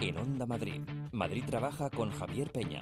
En Onda Madrid. Madrid trabaja con Javier Peña.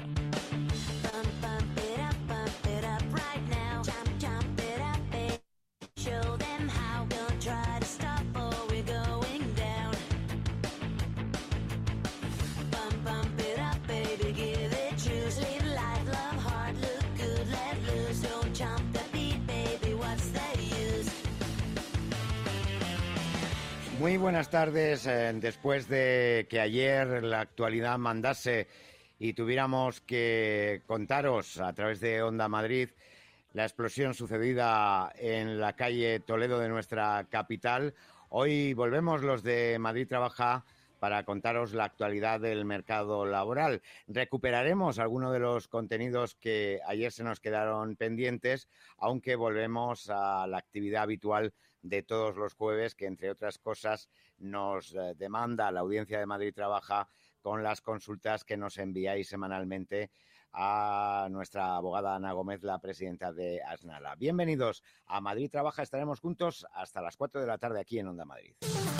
Muy buenas tardes. Después de que ayer la actualidad mandase y tuviéramos que contaros a través de Onda Madrid la explosión sucedida en la calle Toledo de nuestra capital, hoy volvemos los de Madrid Trabaja para contaros la actualidad del mercado laboral. Recuperaremos algunos de los contenidos que ayer se nos quedaron pendientes, aunque volvemos a la actividad habitual de todos los jueves, que entre otras cosas nos demanda la audiencia de Madrid Trabaja con las consultas que nos enviáis semanalmente a nuestra abogada Ana Gómez, la presidenta de Asnala. Bienvenidos a Madrid Trabaja. Estaremos juntos hasta las 4 de la tarde aquí en Onda Madrid.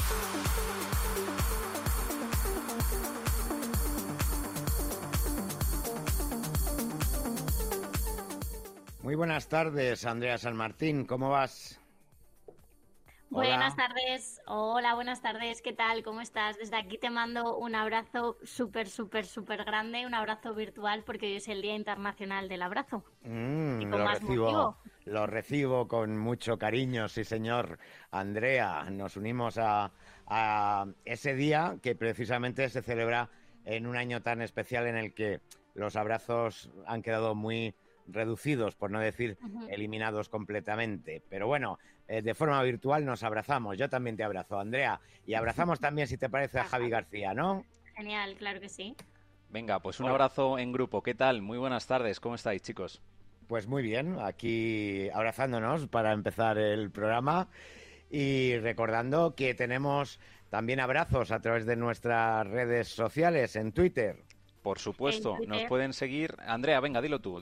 Muy buenas tardes, Andrea San Martín. ¿Cómo vas? Buenas tardes, hola, buenas tardes, ¿qué tal? ¿Cómo estás? Desde aquí te mando un abrazo súper grande, un abrazo virtual porque hoy es el Día Internacional del Abrazo. Y con más motivo. Lo recibo con mucho cariño, sí señor. Andrea, nos unimos a ese día que precisamente se celebra en un año tan especial en el que los abrazos han quedado muy reducidos, por no decir eliminados completamente. Pero bueno, de forma virtual nos abrazamos. Yo también te abrazo, Andrea. Y abrazamos también, si te parece, a Javi García, ¿no? Genial, claro que sí. Venga, pues un abrazo en grupo. ¿Qué tal? Muy buenas tardes. ¿Cómo estáis, chicos? Pues muy bien, aquí abrazándonos para empezar el programa y recordando que tenemos también abrazos a través de nuestras redes sociales en Twitter. Por supuesto, nos pueden seguir. Andrea, venga, dilo tú.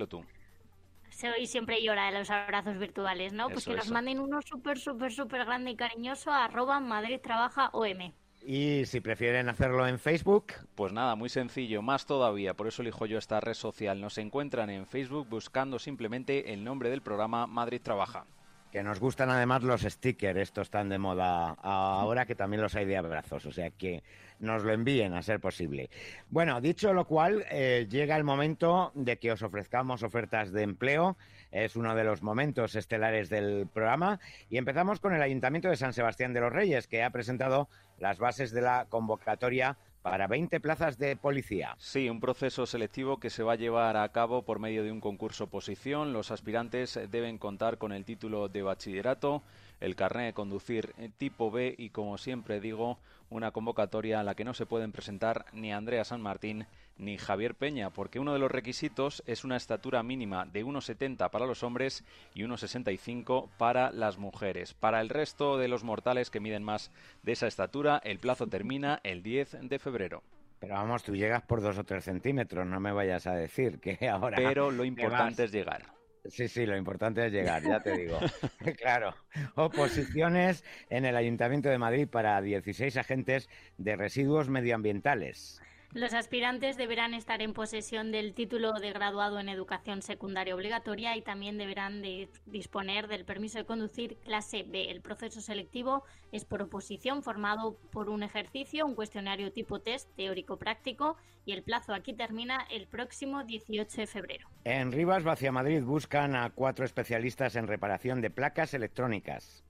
Soy siempre llora de los abrazos virtuales, ¿no? Pues que nos manden uno súper grande y cariñoso a @madridtrabajaom. Y si prefieren hacerlo en Facebook, pues nada, muy sencillo, más todavía, por eso elijo yo esta red social. Nos encuentran en Facebook buscando simplemente el nombre del programa Madrid Trabaja. Que nos gustan además los stickers, estos están de moda ahora, que también los hay de abrazos, o sea que nos lo envíen a ser posible. Bueno, dicho lo cual, llega el momento de que os ofrezcamos ofertas de empleo. Es uno de los momentos estelares del programa y empezamos con el Ayuntamiento de San Sebastián de los Reyes, que ha presentado las bases de la convocatoria para 20 plazas de policía. Sí, un proceso selectivo que se va a llevar a cabo por medio de un concurso-oposición. Los aspirantes deben contar con el título de bachillerato, el carné de conducir tipo B y, como siempre digo, una convocatoria a la que no se pueden presentar ni Andrea San Martín ni Javier Peña, porque uno de los requisitos es una estatura mínima de 1,70 para los hombres y 1,65 para las mujeres. Para el resto de los mortales que miden más de esa estatura, el plazo termina el 10 de febrero. Pero vamos, tú llegas por 2 o 3 centímetros, no me vayas a decir que ahora... Pero lo importante es llegar. Sí, lo importante es llegar, ya te digo. Claro. Oposiciones en el Ayuntamiento de Madrid para 16 agentes de residuos medioambientales. Los aspirantes deberán estar en posesión del título de graduado en educación secundaria obligatoria y también deberán de disponer del permiso de conducir clase B. El proceso selectivo es por oposición, formado por un ejercicio, un cuestionario tipo test teórico-práctico, y el plazo aquí termina el próximo 18 de febrero. En Rivas, Vaciamadrid, buscan a 4 especialistas en reparación de placas electrónicas.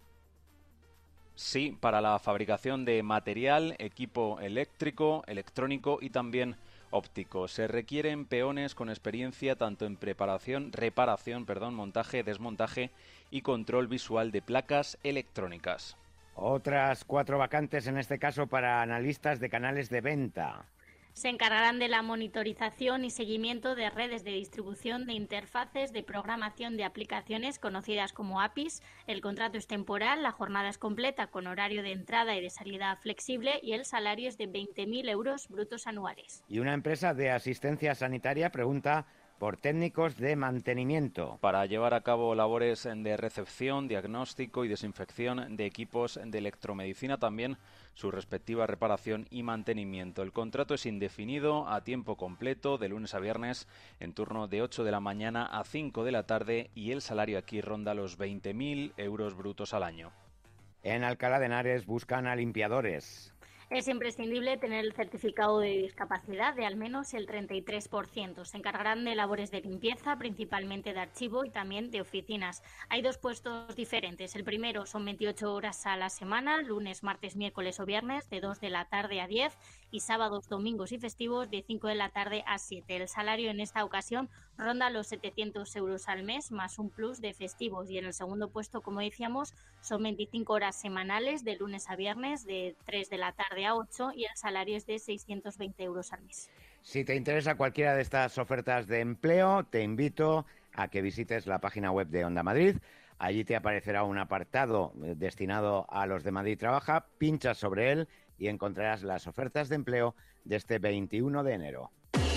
Sí, para la fabricación de material, equipo eléctrico, electrónico y también óptico. Se requieren peones con experiencia tanto en reparación, montaje, desmontaje y control visual de placas electrónicas. Otras 4 vacantes, en este caso para analistas de canales de venta. Se encargarán de la monitorización y seguimiento de redes de distribución de interfaces de programación de aplicaciones conocidas como APIs. El contrato es temporal, la jornada es completa con horario de entrada y de salida flexible y el salario es de 20.000 euros brutos anuales. Y una empresa de asistencia sanitaria pregunta por técnicos de mantenimiento. Para llevar a cabo labores de recepción, diagnóstico y desinfección de equipos de electromedicina, también su respectiva reparación y mantenimiento. El contrato es indefinido, a tiempo completo, de lunes a viernes, en turno de 8 de la mañana a 5 de la tarde, y el salario aquí ronda los 20.000 euros brutos al año. En Alcalá de Henares buscan a limpiadores. Es imprescindible tener el certificado de discapacidad de al menos el 33%. Se encargarán de labores de limpieza, principalmente de archivo y también de oficinas. Hay 2 puestos diferentes. El primero son 28 horas a la semana, lunes, martes, miércoles o viernes, de 2 de la tarde a 10, y sábados, domingos y festivos, de 5 de la tarde a 7. El salario en esta ocasión ronda los 700 euros al mes, más un plus de festivos. Y en el segundo puesto, como decíamos, son 25 horas semanales, de lunes a viernes, de 3 de la tarde a 8, y el salario es de 620 euros al mes. Si te interesa cualquiera de estas ofertas de empleo, te invito a que visites la página web de Onda Madrid. Allí te aparecerá un apartado destinado a los de Madrid Trabaja. Pinchas sobre él y encontrarás las ofertas de empleo de este 21 de enero.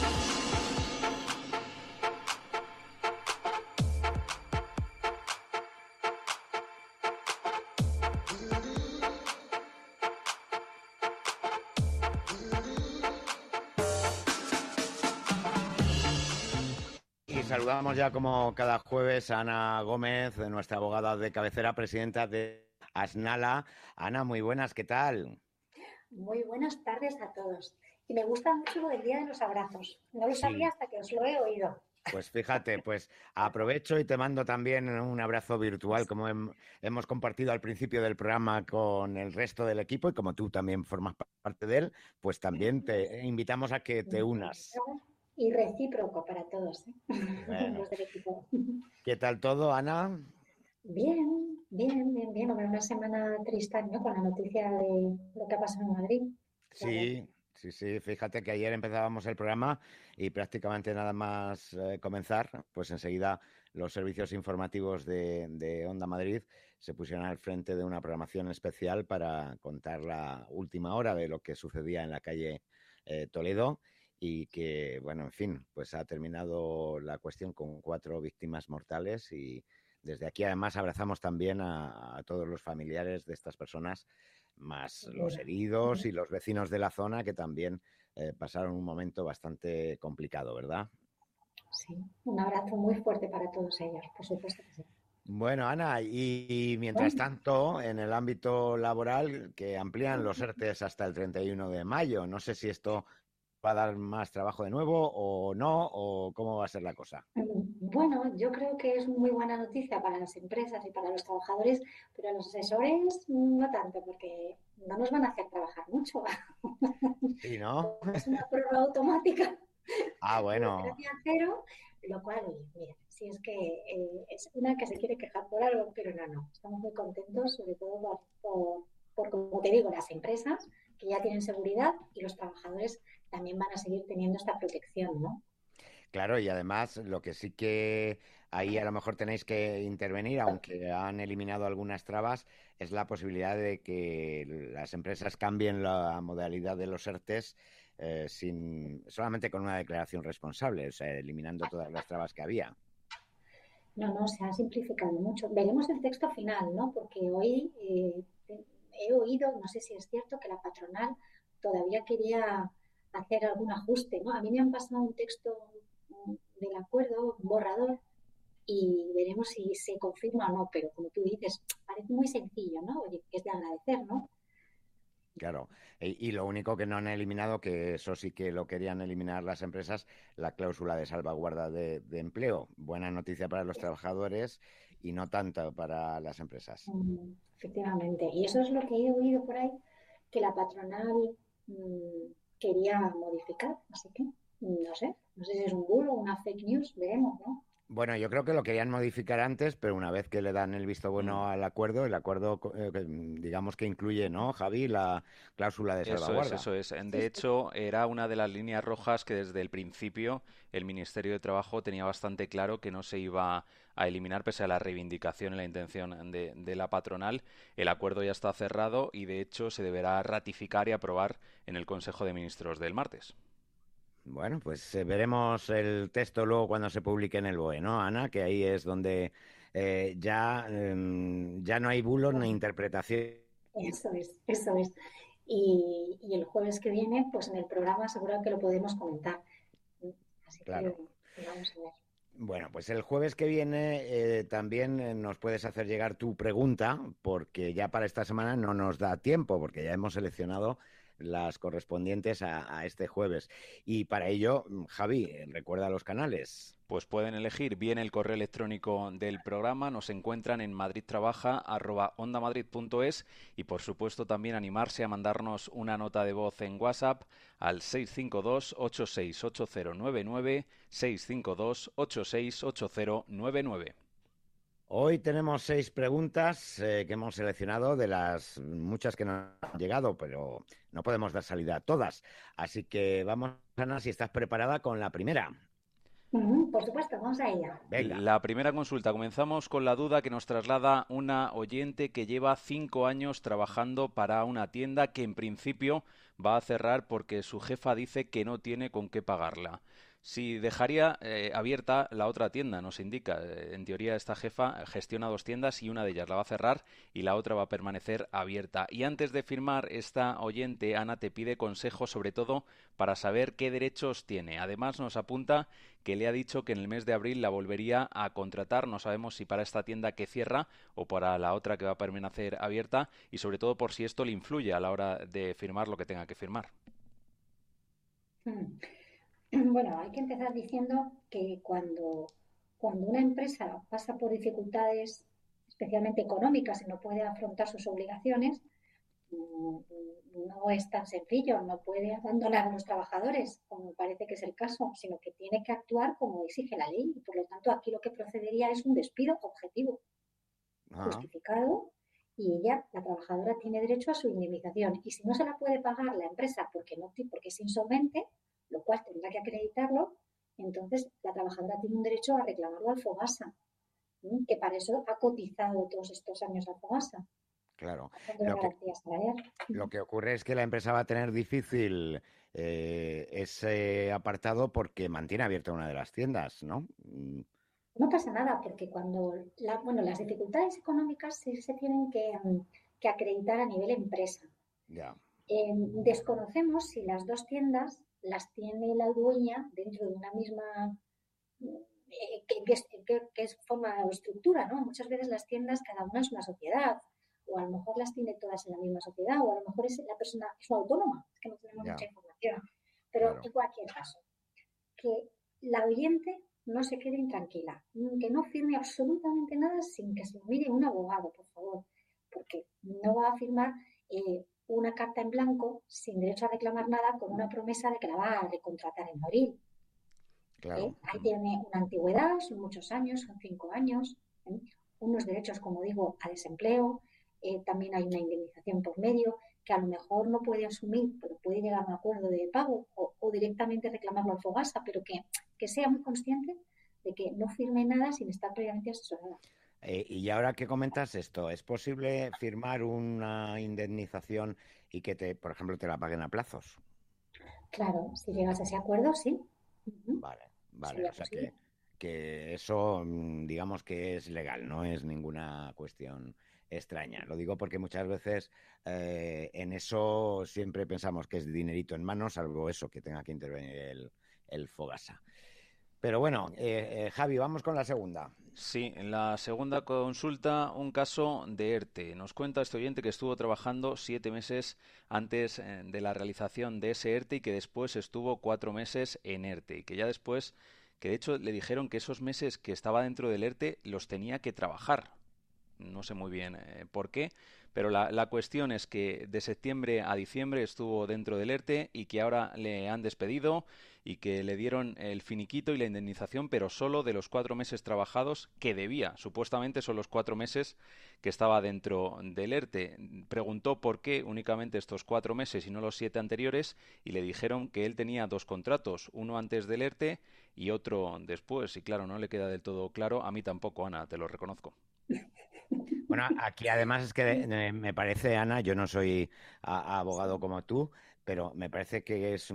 Saludamos ya como cada jueves a Ana Gómez, nuestra abogada de cabecera, presidenta de Asnala. Ana, muy buenas, ¿qué tal? Muy buenas tardes a todos. Y me gusta mucho el Día de los Abrazos. No lo sabía hasta que os lo he oído. Pues fíjate, pues aprovecho y te mando también un abrazo virtual, como hemos compartido al principio del programa con el resto del equipo, y como tú también formas parte de él, pues también te invitamos a que te unas. Y recíproco para todos, ¿eh? Bueno. Los del equipo. ¿Qué tal todo, Ana? Bien. Hombre, una semana triste, ¿no? Con la noticia de lo que ha pasado en Madrid. Sí. Fíjate que ayer empezábamos el programa y prácticamente nada más comenzar, pues enseguida los servicios informativos de Onda Madrid se pusieron al frente de una programación especial para contar la última hora de lo que sucedía en la calle Toledo. Y que, bueno, en fin, pues ha terminado la cuestión con 4 víctimas mortales, y desde aquí además abrazamos también a todos los familiares de estas personas, más los heridos y los vecinos de la zona que también pasaron un momento bastante complicado, ¿verdad? Sí, un abrazo muy fuerte para todos ellos, por supuesto que sí. Bueno, Ana, y mientras tanto, en el ámbito laboral, que amplían los ERTEs hasta el 31 de mayo, no sé si esto va a dar más trabajo de nuevo o no, o cómo va a ser la cosa. Bueno, yo creo que es muy buena noticia para las empresas y para los trabajadores, pero a los asesores no tanto, porque no nos van a hacer trabajar mucho. Sí, ¿no? Es una prueba automática. Bueno. Cero, lo cual, mira, si es que es una que se quiere quejar por algo, pero no. Estamos muy contentos, sobre todo por, como te digo, las empresas que ya tienen seguridad, y los trabajadores también van a seguir teniendo esta protección, ¿no? Claro, y además lo que sí que ahí a lo mejor tenéis que intervenir, aunque han eliminado algunas trabas, es la posibilidad de que las empresas cambien la modalidad de los ERTEs solamente con una declaración responsable, o sea, eliminando todas las trabas que había. No, se ha simplificado mucho. Veremos el texto final, ¿no? Porque hoy he oído, no sé si es cierto, que la patronal todavía quería hacer algún ajuste, ¿no? A mí me han pasado un texto del acuerdo, un borrador, y veremos si se confirma o no, pero como tú dices, parece muy sencillo, ¿no? Oye, que es de agradecer, ¿no? Claro, y lo único que no han eliminado, que eso sí que lo querían eliminar las empresas, la cláusula de salvaguarda de empleo. Buena noticia para los trabajadores y no tanto para las empresas. Efectivamente, y eso es lo que he oído por ahí, que la patronal quería modificar, así que no sé si es un bulo o una fake news, veremos, ¿no? Bueno, yo creo que lo querían modificar antes, pero una vez que le dan el visto bueno al acuerdo, el acuerdo digamos que incluye, ¿no, Javi, la cláusula de salvaguarda? Eso es. De hecho, era una de las líneas rojas que desde el principio el Ministerio de Trabajo tenía bastante claro que no se iba a eliminar, pese a la reivindicación y la intención de la patronal. El acuerdo ya está cerrado y, de hecho, se deberá ratificar y aprobar en el Consejo de Ministros del martes. Bueno, pues veremos el texto luego cuando se publique en el BOE, ¿no, Ana? Que ahí es donde ya no hay bulos ni interpretación. Eso es, eso es. Y el jueves que viene, pues en el programa seguro que lo podemos comentar. Así que Claro. vamos a ver. Bueno, pues el jueves que viene también nos puedes hacer llegar tu pregunta, porque ya para esta semana no nos da tiempo, porque ya hemos seleccionado las correspondientes a este jueves. Y para ello, Javi, recuerda los canales. Pues pueden elegir bien el correo electrónico del programa, nos encuentran en madridtrabaja@ondamadrid.es y por supuesto también animarse a mandarnos una nota de voz en WhatsApp al 652-868099, 652-868099. Hoy tenemos 6 preguntas que hemos seleccionado de las muchas que nos han llegado, pero no podemos dar salida a todas. Así que vamos, Ana, si estás preparada con la primera. Por supuesto, vamos a ella. Venga. La primera consulta. Comenzamos con la duda que nos traslada una oyente que lleva 5 años trabajando para una tienda que en principio va a cerrar porque su jefa dice que no tiene con qué pagarla. Si dejaría abierta la otra tienda, nos indica. En teoría esta jefa gestiona 2 tiendas y una de ellas la va a cerrar y la otra va a permanecer abierta. Y antes de firmar, esta oyente, Ana, te pide consejo sobre todo para saber qué derechos tiene. Además nos apunta que le ha dicho que en el mes de abril la volvería a contratar. No sabemos si para esta tienda que cierra o para la otra que va a permanecer abierta y sobre todo por si esto le influye a la hora de firmar lo que tenga que firmar. Bueno, hay que empezar diciendo que cuando una empresa pasa por dificultades, especialmente económicas, y no puede afrontar sus obligaciones, no es tan sencillo, no puede abandonar a los trabajadores, como parece que es el caso, sino que tiene que actuar como exige la ley. Y por lo tanto, aquí lo que procedería es un despido objetivo, justificado, y ella, la trabajadora, tiene derecho a su indemnización. Y si no se la puede pagar la empresa porque es insolvente, lo cual tendrá que acreditarlo, entonces la trabajadora tiene un derecho a reclamarlo al FOGASA, que para eso ha cotizado todos estos años al FOGASA. Claro. Lo que ocurre es que la empresa va a tener difícil ese apartado porque mantiene abierta una de las tiendas, ¿no? No pasa nada, porque las dificultades económicas sí se tienen que acreditar a nivel empresa. Ya. Desconocemos si las 2 tiendas las tiene la dueña dentro de una misma que es forma o estructura, ¿no? Muchas veces las tiendas, cada una es una sociedad, o a lo mejor las tiene todas en la misma sociedad, o a lo mejor la persona es una autónoma, es que no tenemos mucha información. Pero en cualquier caso, que la oyente no se quede intranquila, que no firme absolutamente nada sin que se lo mire un abogado, por favor, porque no va a firmar una carta en blanco sin derecho a reclamar nada con una promesa de que la va a recontratar en abril. Claro. Ahí tiene una antigüedad, son muchos años, son 5 años, unos derechos, como digo, a desempleo, también hay una indemnización por medio que a lo mejor no puede asumir, pero puede llegar a un acuerdo de pago o directamente reclamarlo al FOGASA, pero que sea muy consciente de que no firme nada sin estar previamente asesorada. Y ahora que comentas esto, ¿es posible firmar una indemnización y que, por ejemplo, te la paguen a plazos? Claro, si llegas a ese acuerdo, sí. Vale. O sea que eso, digamos que es legal, no es ninguna cuestión extraña. Lo digo porque muchas veces en eso siempre pensamos que es dinerito en mano, salvo eso, que tenga que intervenir el FOGASA. Pero bueno, Javi, vamos con la segunda. Sí, en la segunda consulta, un caso de ERTE. Nos cuenta este oyente que estuvo trabajando 7 meses antes de la realización de ese ERTE y que después estuvo 4 meses en ERTE y que ya después, que de hecho le dijeron que esos meses que estaba dentro del ERTE los tenía que trabajar. No sé muy bien por qué, pero la cuestión es que de septiembre a diciembre estuvo dentro del ERTE y que ahora le han despedido y que le dieron el finiquito y la indemnización, pero solo de los 4 meses trabajados que debía. Supuestamente son los 4 meses que estaba dentro del ERTE. Preguntó por qué únicamente estos 4 meses y no los 7 anteriores y le dijeron que él tenía 2 contratos, uno antes del ERTE y otro después. Y claro, no le queda del todo claro. A mí tampoco, Ana, te lo reconozco. Bueno, aquí además es que me parece, Ana, yo no soy abogado como tú, pero me parece que es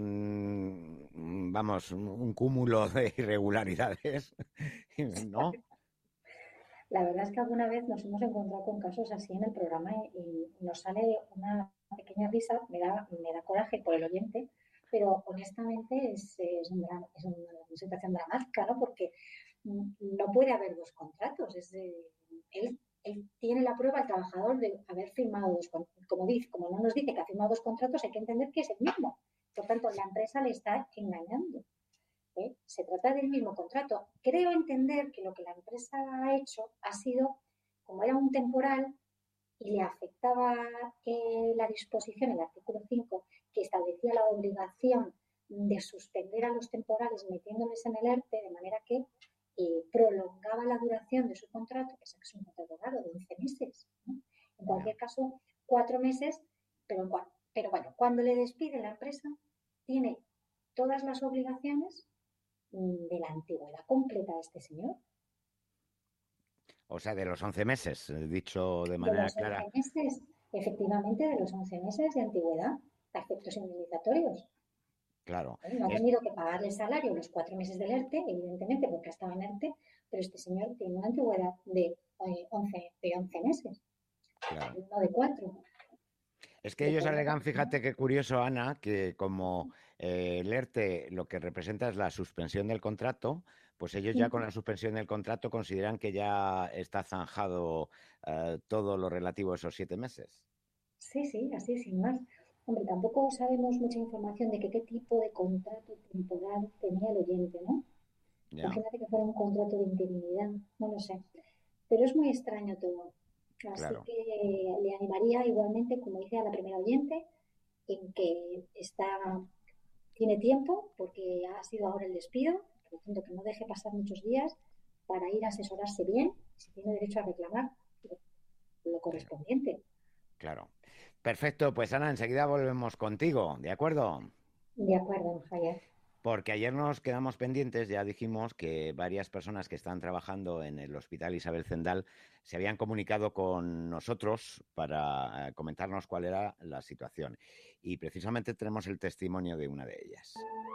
vamos, un cúmulo de irregularidades, ¿no? La verdad es que alguna vez nos hemos encontrado con casos así en el programa y nos sale una pequeña risa, me da coraje por el oyente, pero honestamente es una situación dramática, ¿no? Porque no puede haber dos contratos. Él tiene la prueba, el trabajador, de haber firmado como no nos dice que ha firmado dos contratos, hay que entender que es el mismo. Por tanto, la empresa le está engañando. Se trata del mismo contrato. Creo entender que lo que la empresa ha hecho ha sido, como era un temporal y le afectaba la disposición, el artículo 5, que establecía la obligación de suspender a los temporales metiéndoles en el ERTE, de manera que prolongaba la duración de su contrato, que es un contrato raro de 11 meses, ¿no? En cualquier caso, 4 meses, pero bueno, cuando le despide la empresa, tiene todas las obligaciones de la antigüedad completa de este señor. O sea, de los 11 meses, dicho de De manera los 11 clara. meses, efectivamente, de los 11 meses de antigüedad, a efectos indemnizatorios. Claro. No ha tenido que pagarle el salario los 4 meses del ERTE, evidentemente, porque estaba en ERTE, pero este señor tiene una antigüedad de 11 meses, Claro. no de 4. Es que ellos alegan, fíjate qué curioso, Ana, que como el ERTE lo que representa es la suspensión del contrato, pues ellos ya con la suspensión del contrato consideran que ya está zanjado todo lo relativo a esos 7 meses. Sí, sí, así sin más. Hombre, tampoco sabemos mucha información de qué tipo de contrato temporal tenía el oyente, ¿no? Ya, Imagínate que fuera un contrato de interinidad, no lo sé. Pero es muy extraño todo. Así claro. que le animaría igualmente, como dice a la primera oyente, en que tiene tiempo, porque ha sido ahora el despido, por lo tanto que no deje pasar muchos días para ir a asesorarse bien, si tiene derecho a reclamar lo correspondiente. Claro. Perfecto, pues Ana, enseguida volvemos contigo, ¿de acuerdo? De acuerdo, Javier. Porque ayer nos quedamos pendientes, ya dijimos que varias personas que están trabajando en el Hospital Isabel Zendal se habían comunicado con nosotros para comentarnos cuál era la situación. Y precisamente tenemos el testimonio de una de ellas.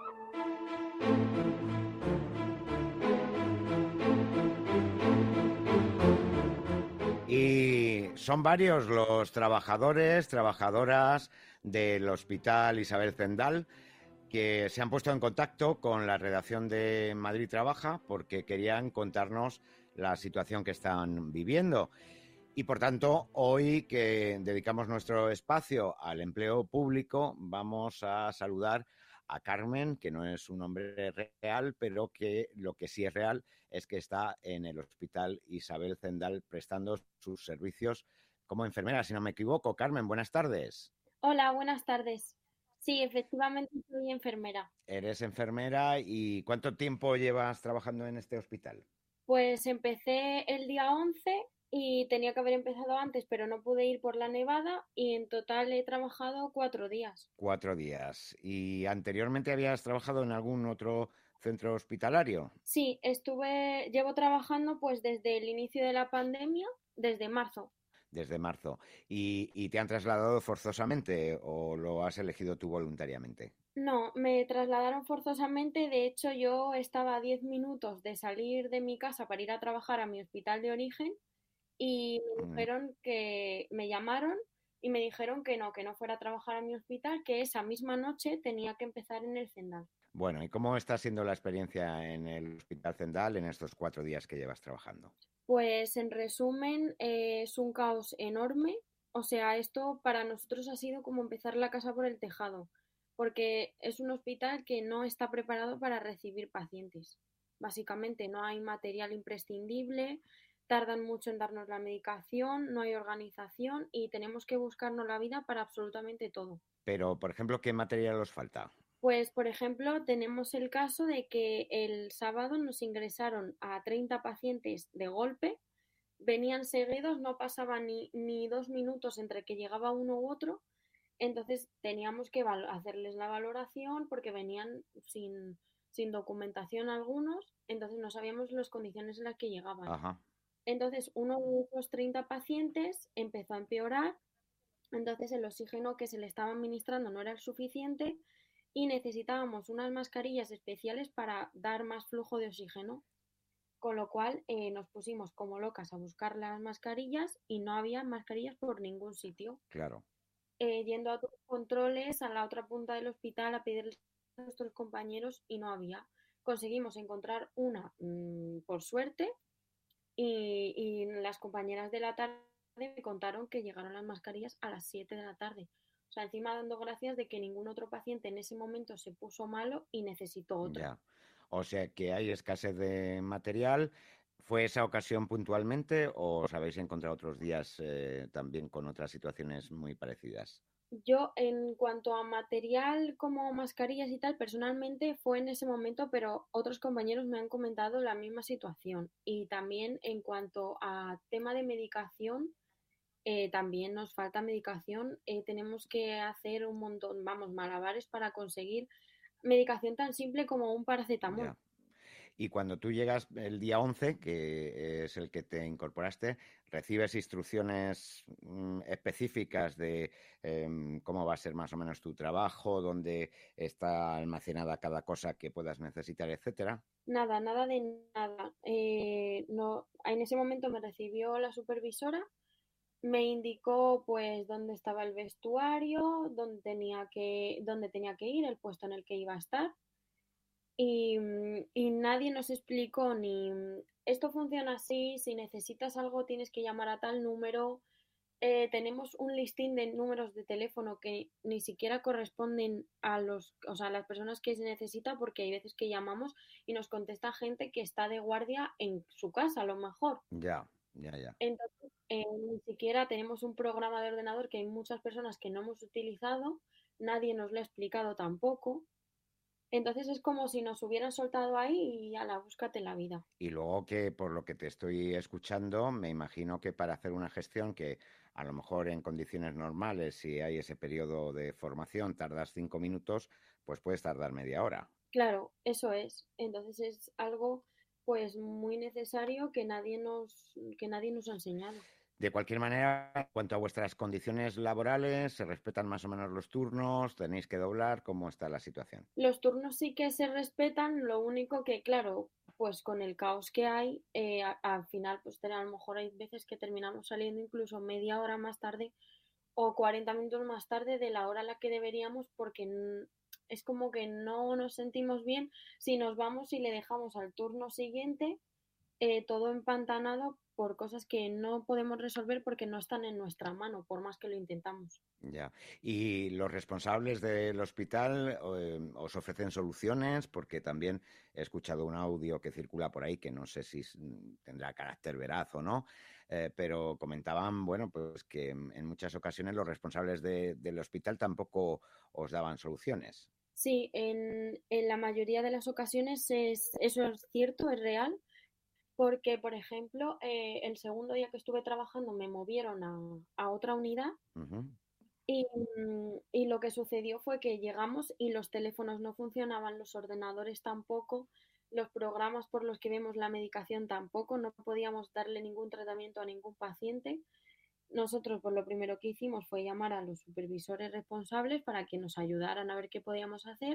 Y son varios los trabajadores, trabajadoras del Hospital Isabel Zendal que se han puesto en contacto con la redacción de Madrid Trabaja porque querían contarnos la situación que están viviendo. Y por tanto, hoy que dedicamos nuestro espacio al empleo público, vamos a saludar a Carmen, que no es un nombre real, pero que lo que sí es real es que está en el Hospital Isabel Zendal prestando sus servicios como enfermera, si no me equivoco. Carmen, buenas tardes. Hola, buenas tardes. Sí, efectivamente soy enfermera. Eres enfermera y ¿cuánto tiempo llevas trabajando en este hospital? Pues empecé el día 11 y tenía que haber empezado antes, pero no pude ir por la nevada y en total he trabajado 4 días. 4 días. ¿Y anteriormente habías trabajado en algún otro centro hospitalario? Sí, llevo trabajando pues desde el inicio de la pandemia, desde marzo. Desde marzo. ¿Y te han trasladado forzosamente o lo has elegido tú voluntariamente? No, me trasladaron forzosamente. De hecho, yo estaba a 10 minutos de salir de mi casa para ir a trabajar a mi hospital de origen y me Mm. dijeron que me llamaron y me dijeron que no fuera a trabajar a mi hospital, que esa misma noche tenía que empezar en el Zendal. Bueno, ¿y cómo está siendo la experiencia en el Hospital Zendal en estos 4 días que llevas trabajando? Pues en resumen, es un caos enorme. O sea, esto para nosotros ha sido como empezar la casa por el tejado, porque es un hospital que no está preparado para recibir pacientes. Básicamente no hay material imprescindible, tardan mucho en darnos la medicación, no hay organización y tenemos que buscarnos la vida para absolutamente todo. Pero, por ejemplo, ¿qué material os falta? Pues, por ejemplo, tenemos el caso de que el sábado nos ingresaron a 30 pacientes de golpe, venían seguidos, no pasaba ni 2 minutos entre que llegaba uno u otro, entonces teníamos que hacerles la valoración porque venían sin documentación algunos, entonces no sabíamos las condiciones en las que llegaban. Ajá. Entonces, uno de esos 30 pacientes empezó a empeorar, entonces el oxígeno que se le estaba administrando no era el suficiente y necesitábamos unas mascarillas especiales para dar más flujo de oxígeno, con lo cual nos pusimos como locas a buscar las mascarillas y no había mascarillas por ningún sitio. Claro. Yendo a otros controles a la otra punta del hospital a pedirles a nuestros compañeros y no había. Conseguimos encontrar una por suerte y las compañeras de la tarde me contaron que llegaron las mascarillas a las 7 de la tarde. O sea, encima dando gracias de que ningún otro paciente en ese momento se puso malo y necesitó otra. Ya. O sea que hay escasez de material. ¿Fue esa ocasión puntualmente o os habéis encontrado otros días también con otras situaciones muy parecidas? Yo, en cuanto a material como mascarillas y tal, personalmente fue en ese momento, pero otros compañeros me han comentado la misma situación. Y también en cuanto a tema de medicación, también nos falta medicación. Tenemos que hacer un montón, vamos, malabares para conseguir medicación tan simple como un paracetamol. Ya. Y cuando tú llegas el día 11, que es el que te incorporaste, recibes instrucciones específicas de cómo va a ser más o menos tu trabajo, dónde está almacenada cada cosa que puedas necesitar, etcétera. Nada, nada de nada. No, en ese momento me recibió la supervisora. Me indicó pues dónde estaba el vestuario, dónde tenía que ir, el puesto en el que iba a estar. Y nadie nos explicó ni esto funciona así, si necesitas algo tienes que llamar a tal número. Tenemos un listín de números de teléfono que ni siquiera corresponden a o sea, a las personas que se necesita, porque hay veces que llamamos y nos contesta gente que está de guardia en su casa, a lo mejor. Ya, ya, ya. Entonces, ni siquiera tenemos un programa de ordenador que hay muchas personas que no hemos utilizado, nadie nos lo ha explicado tampoco. Entonces es como si nos hubieran soltado ahí y a la búscate la vida. Y luego que, por lo que te estoy escuchando, me imagino que para hacer una gestión que a lo mejor en condiciones normales, si hay ese periodo de formación, tardas 5 minutos, pues puedes tardar media hora. Claro, eso es. Entonces es algo pues muy necesario que nadie nos ha enseñado. De cualquier manera, en cuanto a vuestras condiciones laborales, ¿se respetan más o menos los turnos? ¿Tenéis que doblar? ¿Cómo está la situación? Los turnos sí que se respetan, lo único que, claro, pues con el caos que hay, al final, pues a lo mejor hay veces que terminamos saliendo incluso media hora más tarde o 40 minutos más tarde de la hora a la que deberíamos porque es como que no nos sentimos bien si nos vamos y le dejamos al turno siguiente todo empantanado por cosas que no podemos resolver porque no están en nuestra mano, por más que lo intentamos. Ya. ¿Y los responsables del hospital os ofrecen soluciones? Porque también he escuchado un audio que circula por ahí que no sé si tendrá carácter veraz o no, pero comentaban, bueno, pues que en muchas ocasiones los responsables del hospital tampoco os daban soluciones. Sí, en la mayoría de las ocasiones eso es cierto, es real, porque, por ejemplo, el segundo día que estuve trabajando me movieron a otra unidad Ujú. y lo que sucedió fue que llegamos y los teléfonos no funcionaban, los ordenadores tampoco, los programas por los que vemos la medicación tampoco, no podíamos darle ningún tratamiento a ningún paciente. Nosotros, pues lo primero que hicimos fue llamar a los supervisores responsables para que nos ayudaran a ver qué podíamos hacer.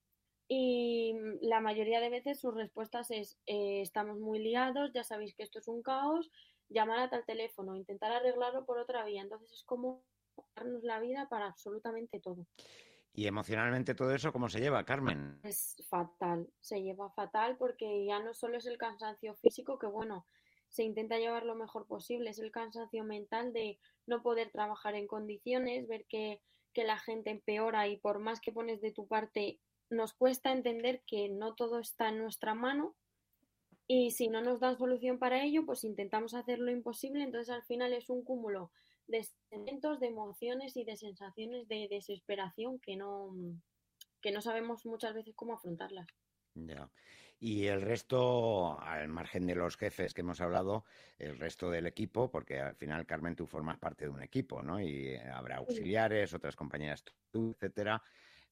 Y la mayoría de veces sus respuestas es, estamos muy liados, ya sabéis que esto es un caos, llamar a tal teléfono, intentar arreglarlo por otra vía. Entonces es como darnos la vida para absolutamente todo. Y emocionalmente todo eso, ¿cómo se lleva, Carmen? Es fatal, se lleva fatal porque ya no solo es el cansancio físico, que bueno, se intenta llevar lo mejor posible, es el cansancio mental de no poder trabajar en condiciones, ver que la gente empeora y por más que pones de tu parte, nos cuesta entender que no todo está en nuestra mano y si no nos dan solución para ello, pues intentamos hacer lo imposible, entonces al final es un cúmulo de sentimientos, de emociones y de sensaciones de desesperación que no sabemos muchas veces cómo afrontarlas. Ya. Y el resto, al margen de los jefes que hemos hablado, el resto del equipo, porque al final, Carmen, tú formas parte de un equipo, ¿no? Y habrá auxiliares, otras compañeras, tú, etcétera.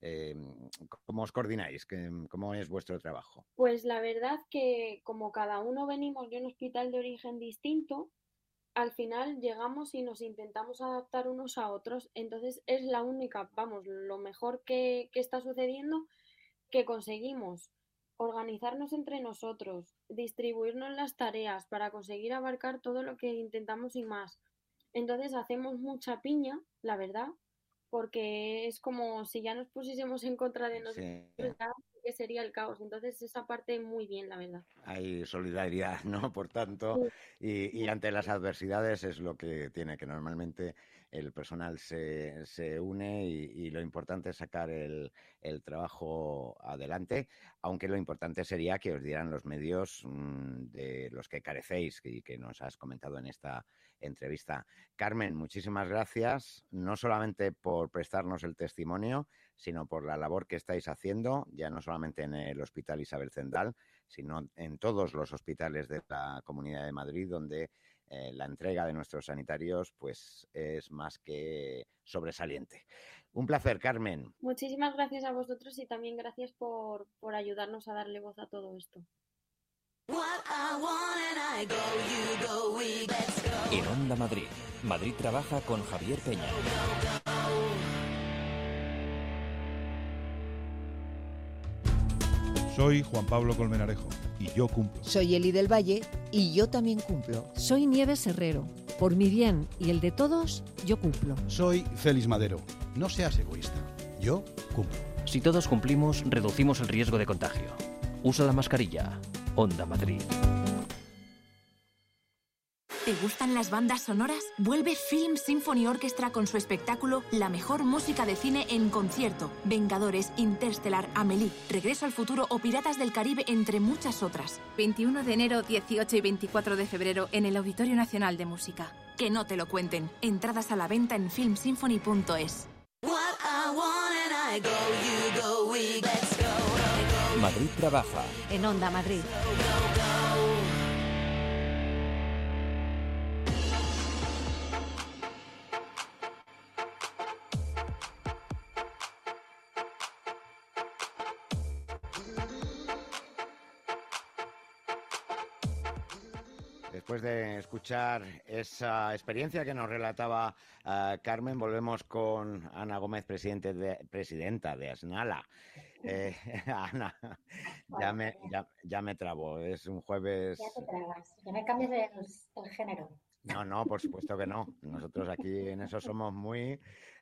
¿Cómo os coordináis? ¿Cómo es vuestro trabajo? Pues la verdad que como cada uno venimos de un hospital de origen distinto, al final llegamos y nos intentamos adaptar unos a otros. Entonces es la única, vamos, lo mejor que está sucediendo, que conseguimos organizarnos entre nosotros, distribuirnos las tareas para conseguir abarcar todo lo que intentamos y más. Entonces hacemos mucha piña, la verdad, porque es como si ya nos pusiésemos en contra de nosotros, Sí, ya que sería el caos. Entonces esa parte muy bien, la verdad. hay solidaridad, ¿no? Por tanto, Sí, y ante las adversidades es lo que tiene, que normalmente el personal se une y lo importante es sacar el trabajo adelante, aunque lo importante sería que os dieran los medios de los que carecéis y que nos has comentado en esta entrevista. Carmen, muchísimas gracias, no solamente por prestarnos el testimonio, sino por la labor que estáis haciendo, ya no solamente en el Hospital Isabel Zendal, sino en todos los hospitales de la Comunidad de Madrid, donde la entrega de nuestros sanitarios pues es más que sobresaliente. Un placer, Carmen. muchísimas gracias a vosotros y también gracias por ayudarnos a darle voz a todo esto. En Onda Madrid, Madrid trabaja con Javier Peña. Soy Juan Pablo Colmenarejo y yo cumplo. Soy Eli del Valle y yo también cumplo. Soy Nieves Herrero. Por mi bien y el de todos, yo cumplo. Soy Félix Madero. No seas egoísta. Yo cumplo. Si todos cumplimos, reducimos el riesgo de contagio. Usa la mascarilla. Onda Madrid. ¿Te gustan las bandas sonoras? Vuelve Film Symphony Orchestra con su espectáculo La mejor música de cine en concierto. Vengadores, Interstellar, Amélie, Regreso al futuro o Piratas del Caribe, entre muchas otras. 21 de enero, 18 y 24 de febrero en el Auditorio Nacional de Música. Que no te lo cuenten. Entradas a la venta en filmsymphony.es. Madrid trabaja. En Onda Madrid. Después de escuchar esa experiencia que nos relataba Carmen, volvemos con Ana Gómez, presidenta de ASNALA. Ana, ya me trabo, es un jueves... Ya te tragas, que me cambies el género. No, por supuesto que no. Nosotros aquí en eso somos muy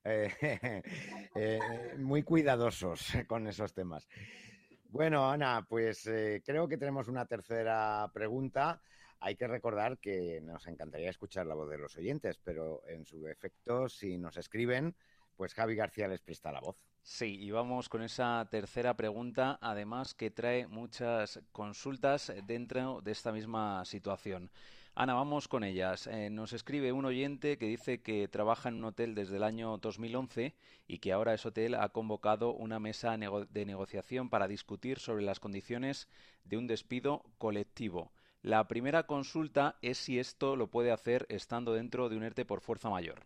cuidadosos con esos temas. Bueno, Ana, pues creo que tenemos una tercera pregunta. Hay que recordar que nos encantaría escuchar la voz de los oyentes, pero en su defecto, si nos escriben, pues Javi García les presta la voz. Sí, y vamos con esa tercera pregunta, además que trae muchas consultas dentro de esta misma situación. Ana, vamos con ellas. Nos escribe un oyente que dice que trabaja en un hotel desde el año 2011 y que ahora ese hotel ha convocado una mesa de negociación para discutir sobre las condiciones de un despido colectivo. La primera consulta es si esto lo puede hacer estando dentro de un ERTE por fuerza mayor.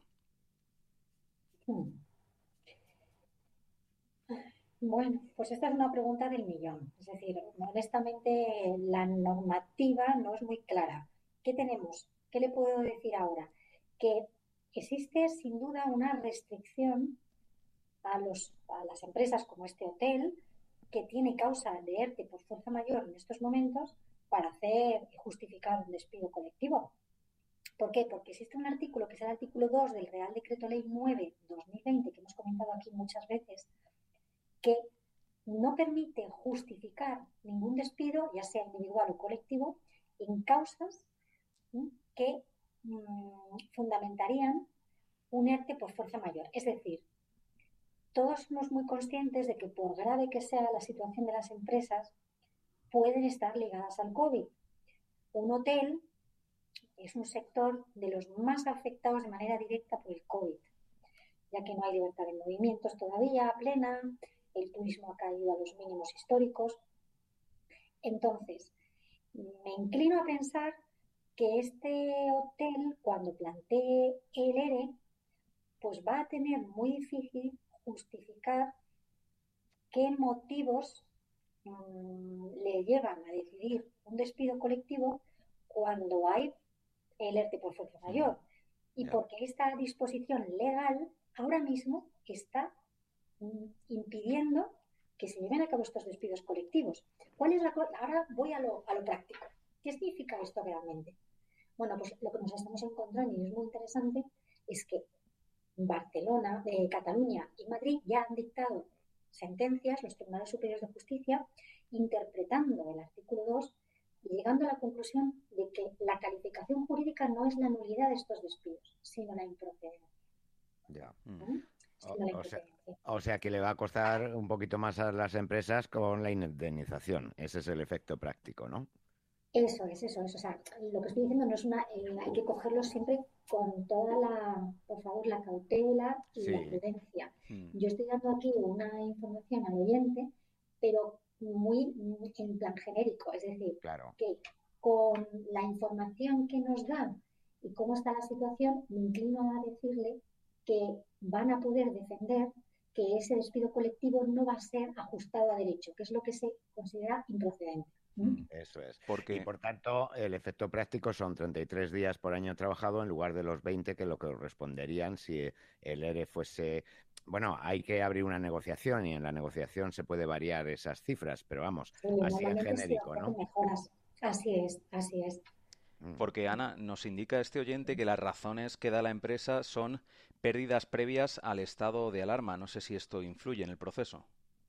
Bueno, pues esta es una pregunta del millón. Es decir, honestamente, la normativa no es muy clara. ¿Qué tenemos? ¿Qué le puedo decir ahora? Que existe sin duda una restricción a las empresas como este hotel, que tiene causa de ERTE por fuerza mayor en estos momentos, para hacer y justificar un despido colectivo. ¿Por qué? Porque existe un artículo, que es el artículo 2 del Real Decreto Ley 9/2020, que hemos comentado aquí muchas veces, que no permite justificar ningún despido, ya sea individual o colectivo, en causas que fundamentarían un ERTE por fuerza mayor. Es decir, todos somos muy conscientes de que, por grave que sea la situación de las empresas, pueden estar ligadas al COVID. Un hotel es un sector de los más afectados de manera directa por el COVID, ya que no hay libertad de movimientos todavía plena, el turismo ha caído a los mínimos históricos. Entonces, me inclino a pensar que este hotel, cuando plantee el ERE, pues va a tener muy difícil justificar qué motivos le llevan a decidir un despido colectivo cuando hay el ERTE por fuerza mayor. Y porque esta disposición legal ahora mismo está impidiendo que se lleven a cabo estos despidos colectivos. Ahora voy a lo práctico. ¿Qué significa esto realmente? Bueno, pues lo que nos estamos encontrando, y es muy interesante, es que Barcelona, Cataluña y Madrid ya han dictado sentencias, los tribunales superiores de justicia, interpretando el artículo 2 y llegando a la conclusión de que la calificación jurídica no es la nulidad de estos despidos, sino la improcedencia. Ya. O sea que le va a costar un poquito más a las empresas con la indemnización. Ese es el efecto práctico, ¿no? Eso es. O sea, lo que estoy diciendo no es hay que cogerlo siempre con toda por favor, la cautela y la prudencia. Yo estoy dando aquí una información al oyente, pero muy en plan genérico. Es decir, que con la información que nos dan y cómo está la situación, me inclino a decirle que van a poder defender que ese despido colectivo no va a ser ajustado a derecho, que es lo que se considera improcedente. Eso es. Y por tanto, el efecto práctico son 33 días por año trabajado en lugar de los 20 que lo que corresponderían si el ERE fuese... Bueno, hay que abrir una negociación y en la negociación se puede variar esas cifras, pero vamos, así en genérico, ¿no? Mejoras. Así es. Porque, Ana, nos indica este oyente que las razones que da la empresa son pérdidas previas al estado de alarma. No sé si esto influye en el proceso.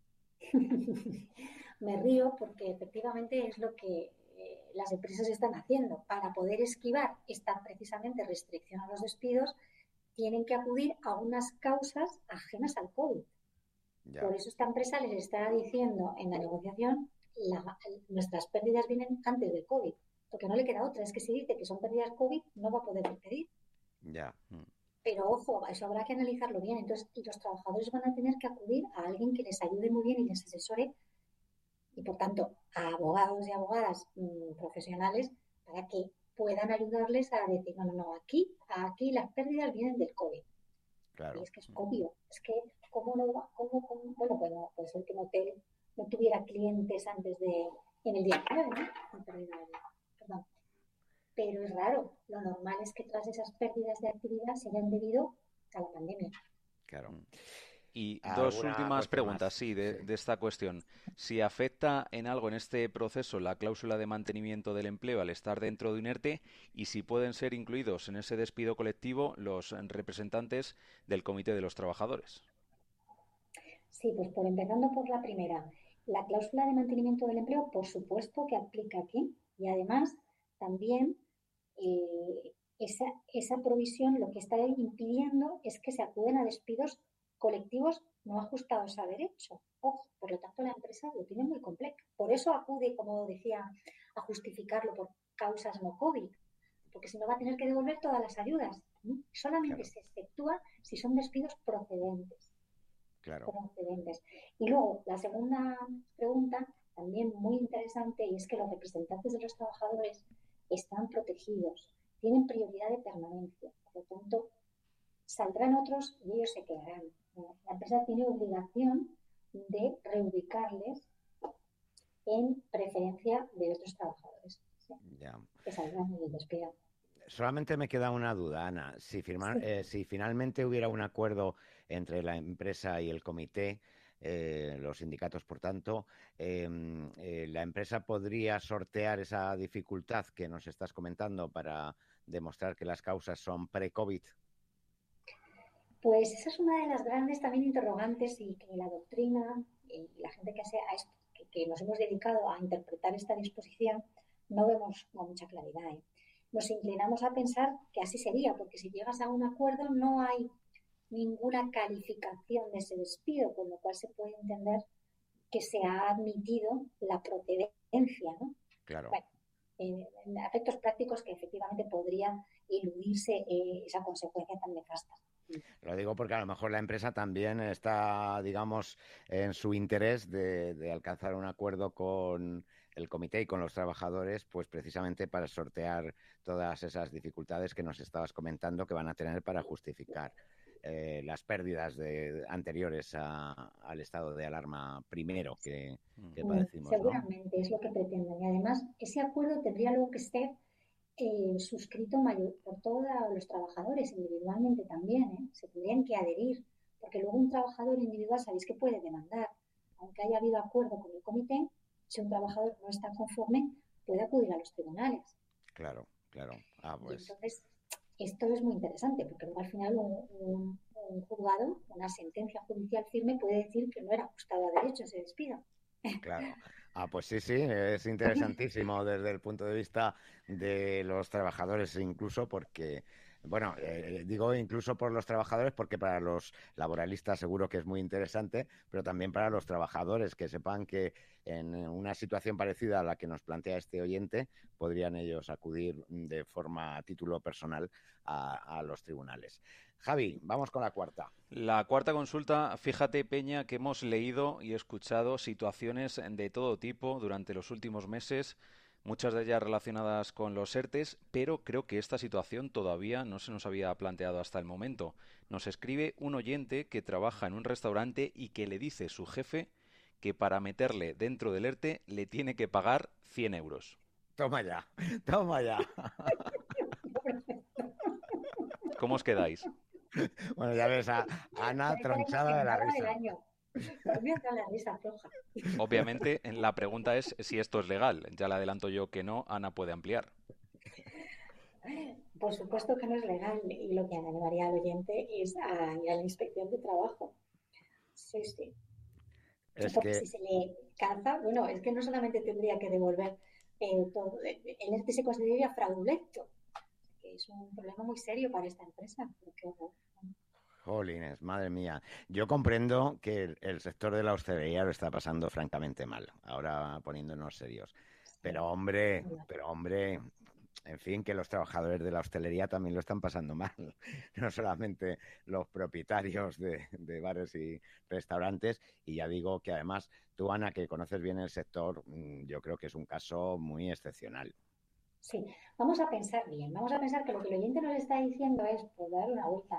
Me río porque efectivamente es lo que las empresas están haciendo. Para poder esquivar esta precisamente restricción a los despidos, tienen que acudir a unas causas ajenas al COVID. Por eso esta empresa les está diciendo en la negociación nuestras pérdidas vienen antes del COVID. Porque no le queda otra, es que si dice que son pérdidas COVID, no va a poder despedir. Pero ojo, eso habrá que analizarlo bien. Entonces, los trabajadores van a tener que acudir a alguien que les ayude muy bien y les asesore, y por tanto, a abogados y abogadas profesionales para que puedan ayudarles a decir, no, aquí las pérdidas vienen del COVID. Claro. Y es que es obvio, es que bueno, pues no, puede ser que un hotel no tuviera clientes en el día 9, ¿no? Perdón. Pero es raro, lo normal es que tras esas pérdidas de actividad se hayan debido a la pandemia. Claro. Y dos últimas preguntas, de esta cuestión. Si afecta en algo en este proceso la cláusula de mantenimiento del empleo al estar dentro de un ERTE y si pueden ser incluidos en ese despido colectivo los representantes del Comité de los Trabajadores. Sí, pues empezando por la primera. La cláusula de mantenimiento del empleo, por supuesto que aplica aquí y además también esa provisión lo que está impidiendo es que se acuden a despidos colectivos no ajustados a derecho. Ojo, por lo tanto, la empresa lo tiene muy complejo. Por eso acude, como decía, a justificarlo por causas no COVID, porque si no va a tener que devolver todas las ayudas. Solamente se exceptúa si son despidos procedentes. Procedentes. Y luego, la segunda pregunta, también muy interesante, y es que los representantes de los trabajadores están protegidos, tienen prioridad de permanencia. Por lo tanto, saldrán otros y ellos se quedarán. La empresa tiene obligación de reubicarles en preferencia de otros trabajadores. ¿Sí? Que saldrán y despidan. Solamente me queda una duda, Ana. Si finalmente hubiera un acuerdo entre la empresa y el comité, los sindicatos, por tanto, la empresa podría sortear esa dificultad que nos estás comentando para demostrar que las causas son pre-COVID. Pues esa es una de las grandes también interrogantes y que la doctrina y la gente que nos hemos dedicado a interpretar esta disposición no vemos con mucha claridad. Nos inclinamos a pensar que así sería, porque si llegas a un acuerdo no hay ninguna calificación de ese despido, con lo cual se puede entender que se ha admitido la procedencia, ¿no? Claro. Bueno, en efectos prácticos que efectivamente podría eludirse esa consecuencia tan nefasta. Lo digo porque a lo mejor la empresa también está, digamos, en su interés de alcanzar un acuerdo con el comité y con los trabajadores, pues precisamente para sortear todas esas dificultades que nos estabas comentando que van a tener para justificar las pérdidas anteriores al estado de alarma primero que padecimos, seguramente, ¿no? Es lo que pretenden. Y además, ese acuerdo tendría luego que ser suscrito por todos los trabajadores individualmente también, ¿eh? Se tendrían que adherir, porque luego un trabajador individual, sabéis que puede demandar, aunque haya habido acuerdo con el comité, si un trabajador no está conforme, puede acudir a los tribunales. Claro. Pues. Y entonces, esto es muy interesante, porque luego al final un juzgado, una sentencia judicial firme puede decir que no era ajustado a derecho ese despido. Claro. Pues sí, es interesantísimo desde el punto de vista de los trabajadores incluso porque, bueno, digo incluso por los trabajadores porque para los laboralistas seguro que es muy interesante, pero también para los trabajadores que sepan que en una situación parecida a la que nos plantea este oyente podrían ellos acudir de forma a título personal a los tribunales. Javi, vamos con la cuarta. La cuarta consulta, fíjate, Peña, que hemos leído y escuchado situaciones de todo tipo durante los últimos meses, muchas de ellas relacionadas con los ERTEs, pero creo que esta situación todavía no se nos había planteado hasta el momento. Nos escribe un oyente que trabaja en un restaurante y que le dice su jefe que para meterle dentro del ERTE le tiene que pagar 100 euros. Toma ya. ¿Cómo os quedáis? Bueno, ya ves a Ana tronchada de la risa. Obviamente, la pregunta es si esto es legal. Ya le adelanto yo que no. Ana puede ampliar. Por supuesto que no es legal y lo que animaría al oyente es a ir a la inspección de trabajo. Sí. Porque si se le caza, bueno, es que no solamente tendría que devolver todo, el ERTE se consideraría fraudulento. Es un problema muy serio para esta empresa. Jolines, madre mía. Yo comprendo que el sector de la hostelería lo está pasando francamente mal, ahora poniéndonos serios. Pero hombre, en fin, que los trabajadores de la hostelería también lo están pasando mal. No solamente los propietarios de bares y restaurantes. Y ya digo que además tú, Ana, que conoces bien el sector, yo creo que es un caso muy excepcional. Sí, vamos a pensar bien. Vamos a pensar que lo que el oyente nos está diciendo es, por dar una vuelta,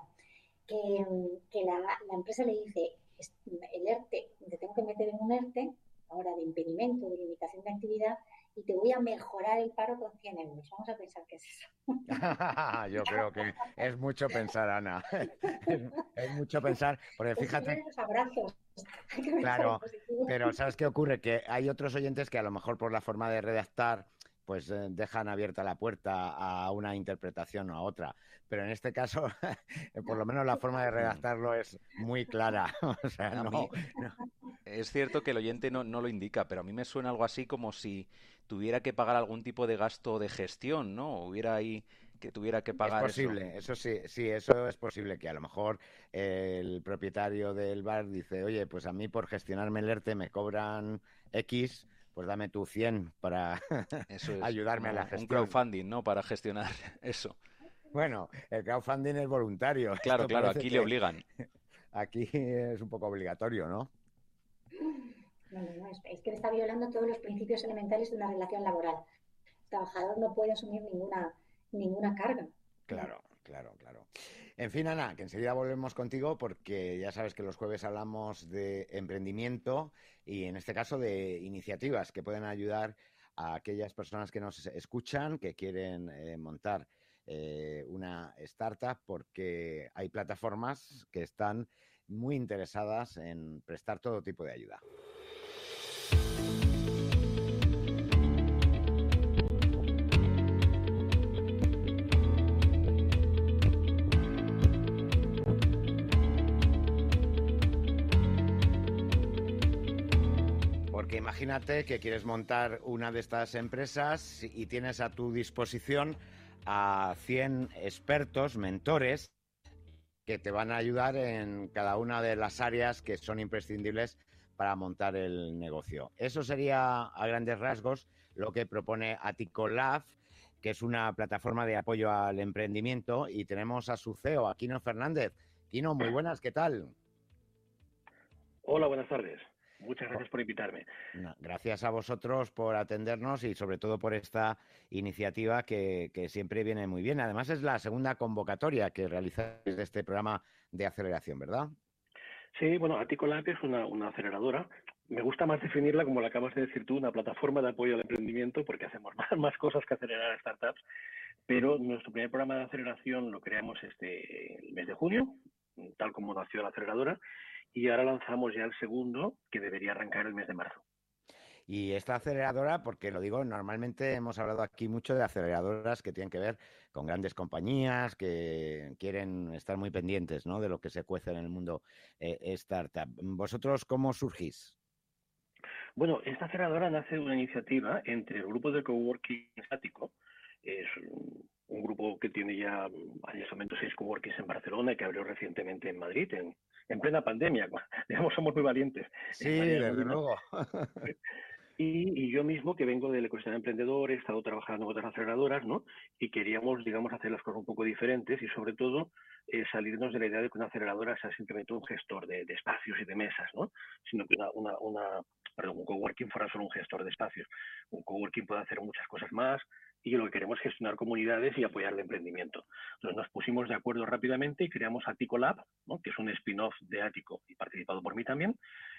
que la empresa le dice, el ERTE, te tengo que meter en un ERTE, ahora de impedimento, de limitación de actividad, y te voy a mejorar el paro con 100 euros. Vamos a pensar que es eso. Yo creo que es mucho pensar, Ana. Es mucho pensar, porque fíjate... Los abrazos. Claro, pero ¿sabes qué ocurre? Que hay otros oyentes que a lo mejor por la forma de redactar pues dejan abierta la puerta a una interpretación o a otra. Pero en este caso, por lo menos la forma de redactarlo es muy clara. O sea, no. Es cierto que el oyente no lo indica, pero a mí me suena algo así como si tuviera que pagar algún tipo de gasto de gestión, ¿no? Hubiera ahí que tuviera que pagar eso. Es posible, eso sí, eso es posible, que a lo mejor el propietario del bar dice, oye, pues a mí por gestionarme el ERTE me cobran X, pues dame tú 100 para ayudarme a la gestión. Un crowdfunding, ¿no? Para gestionar eso. Bueno, el crowdfunding es voluntario. Claro, aquí le obligan. Aquí es un poco obligatorio, ¿no? No, es que está violando todos los principios elementales de una relación laboral. El trabajador no puede asumir ninguna carga. Claro. En fin, Ana, que enseguida volvemos contigo porque ya sabes que los jueves hablamos de emprendimiento y en este caso de iniciativas que pueden ayudar a aquellas personas que nos escuchan, que quieren montar una startup, porque hay plataformas que están muy interesadas en prestar todo tipo de ayuda. Porque imagínate que quieres montar una de estas empresas y tienes a tu disposición a 100 expertos, mentores, que te van a ayudar en cada una de las áreas que son imprescindibles para montar el negocio. Eso sería, a grandes rasgos, lo que propone Atico Lab, que es una plataforma de apoyo al emprendimiento, y tenemos a su CEO, a Quino Fernández. Quino, muy buenas, ¿qué tal? Hola, buenas tardes. Muchas gracias por invitarme. Gracias a vosotros por atendernos y sobre todo por esta iniciativa que siempre viene muy bien. Además es la segunda convocatoria que realizáis de este programa de aceleración, ¿verdad? Sí, bueno, Aticolab es una aceleradora. Me gusta más definirla, como lo acabas de decir tú, una plataforma de apoyo al emprendimiento, porque hacemos más cosas que acelerar startups. Pero nuestro primer programa de aceleración lo creamos el mes de junio, tal como nació la aceleradora, y ahora lanzamos ya el segundo, que debería arrancar el mes de marzo. Y esta aceleradora, porque lo digo, normalmente hemos hablado aquí mucho de aceleradoras que tienen que ver con grandes compañías que quieren estar muy pendientes, ¿no?, de lo que se cuece en el mundo startup. ¿Vosotros cómo surgís? Bueno, esta aceleradora nace de una iniciativa entre el grupo de coworking Ático. Es un grupo que tiene ya en este momento 6 coworkings en Barcelona y que abrió recientemente en Madrid, en plena pandemia. Digamos, somos muy valientes. Sí, desde luego. Y yo mismo, que vengo del ecosistema emprendedor, he estado trabajando en otras aceleradoras, ¿no? Y queríamos, digamos, hacer las cosas un poco diferentes y, sobre todo, salirnos de la idea de que una aceleradora sea simplemente un gestor de espacios y de mesas, ¿no? Sino que un coworking fuera solo un gestor de espacios. Un coworking puede hacer muchas cosas más y lo que queremos es gestionar comunidades y apoyar el emprendimiento. Entonces nos pusimos de acuerdo rápidamente y creamos Aticolab, ¿no?, que es un spin-off de Ático y participado por mí también,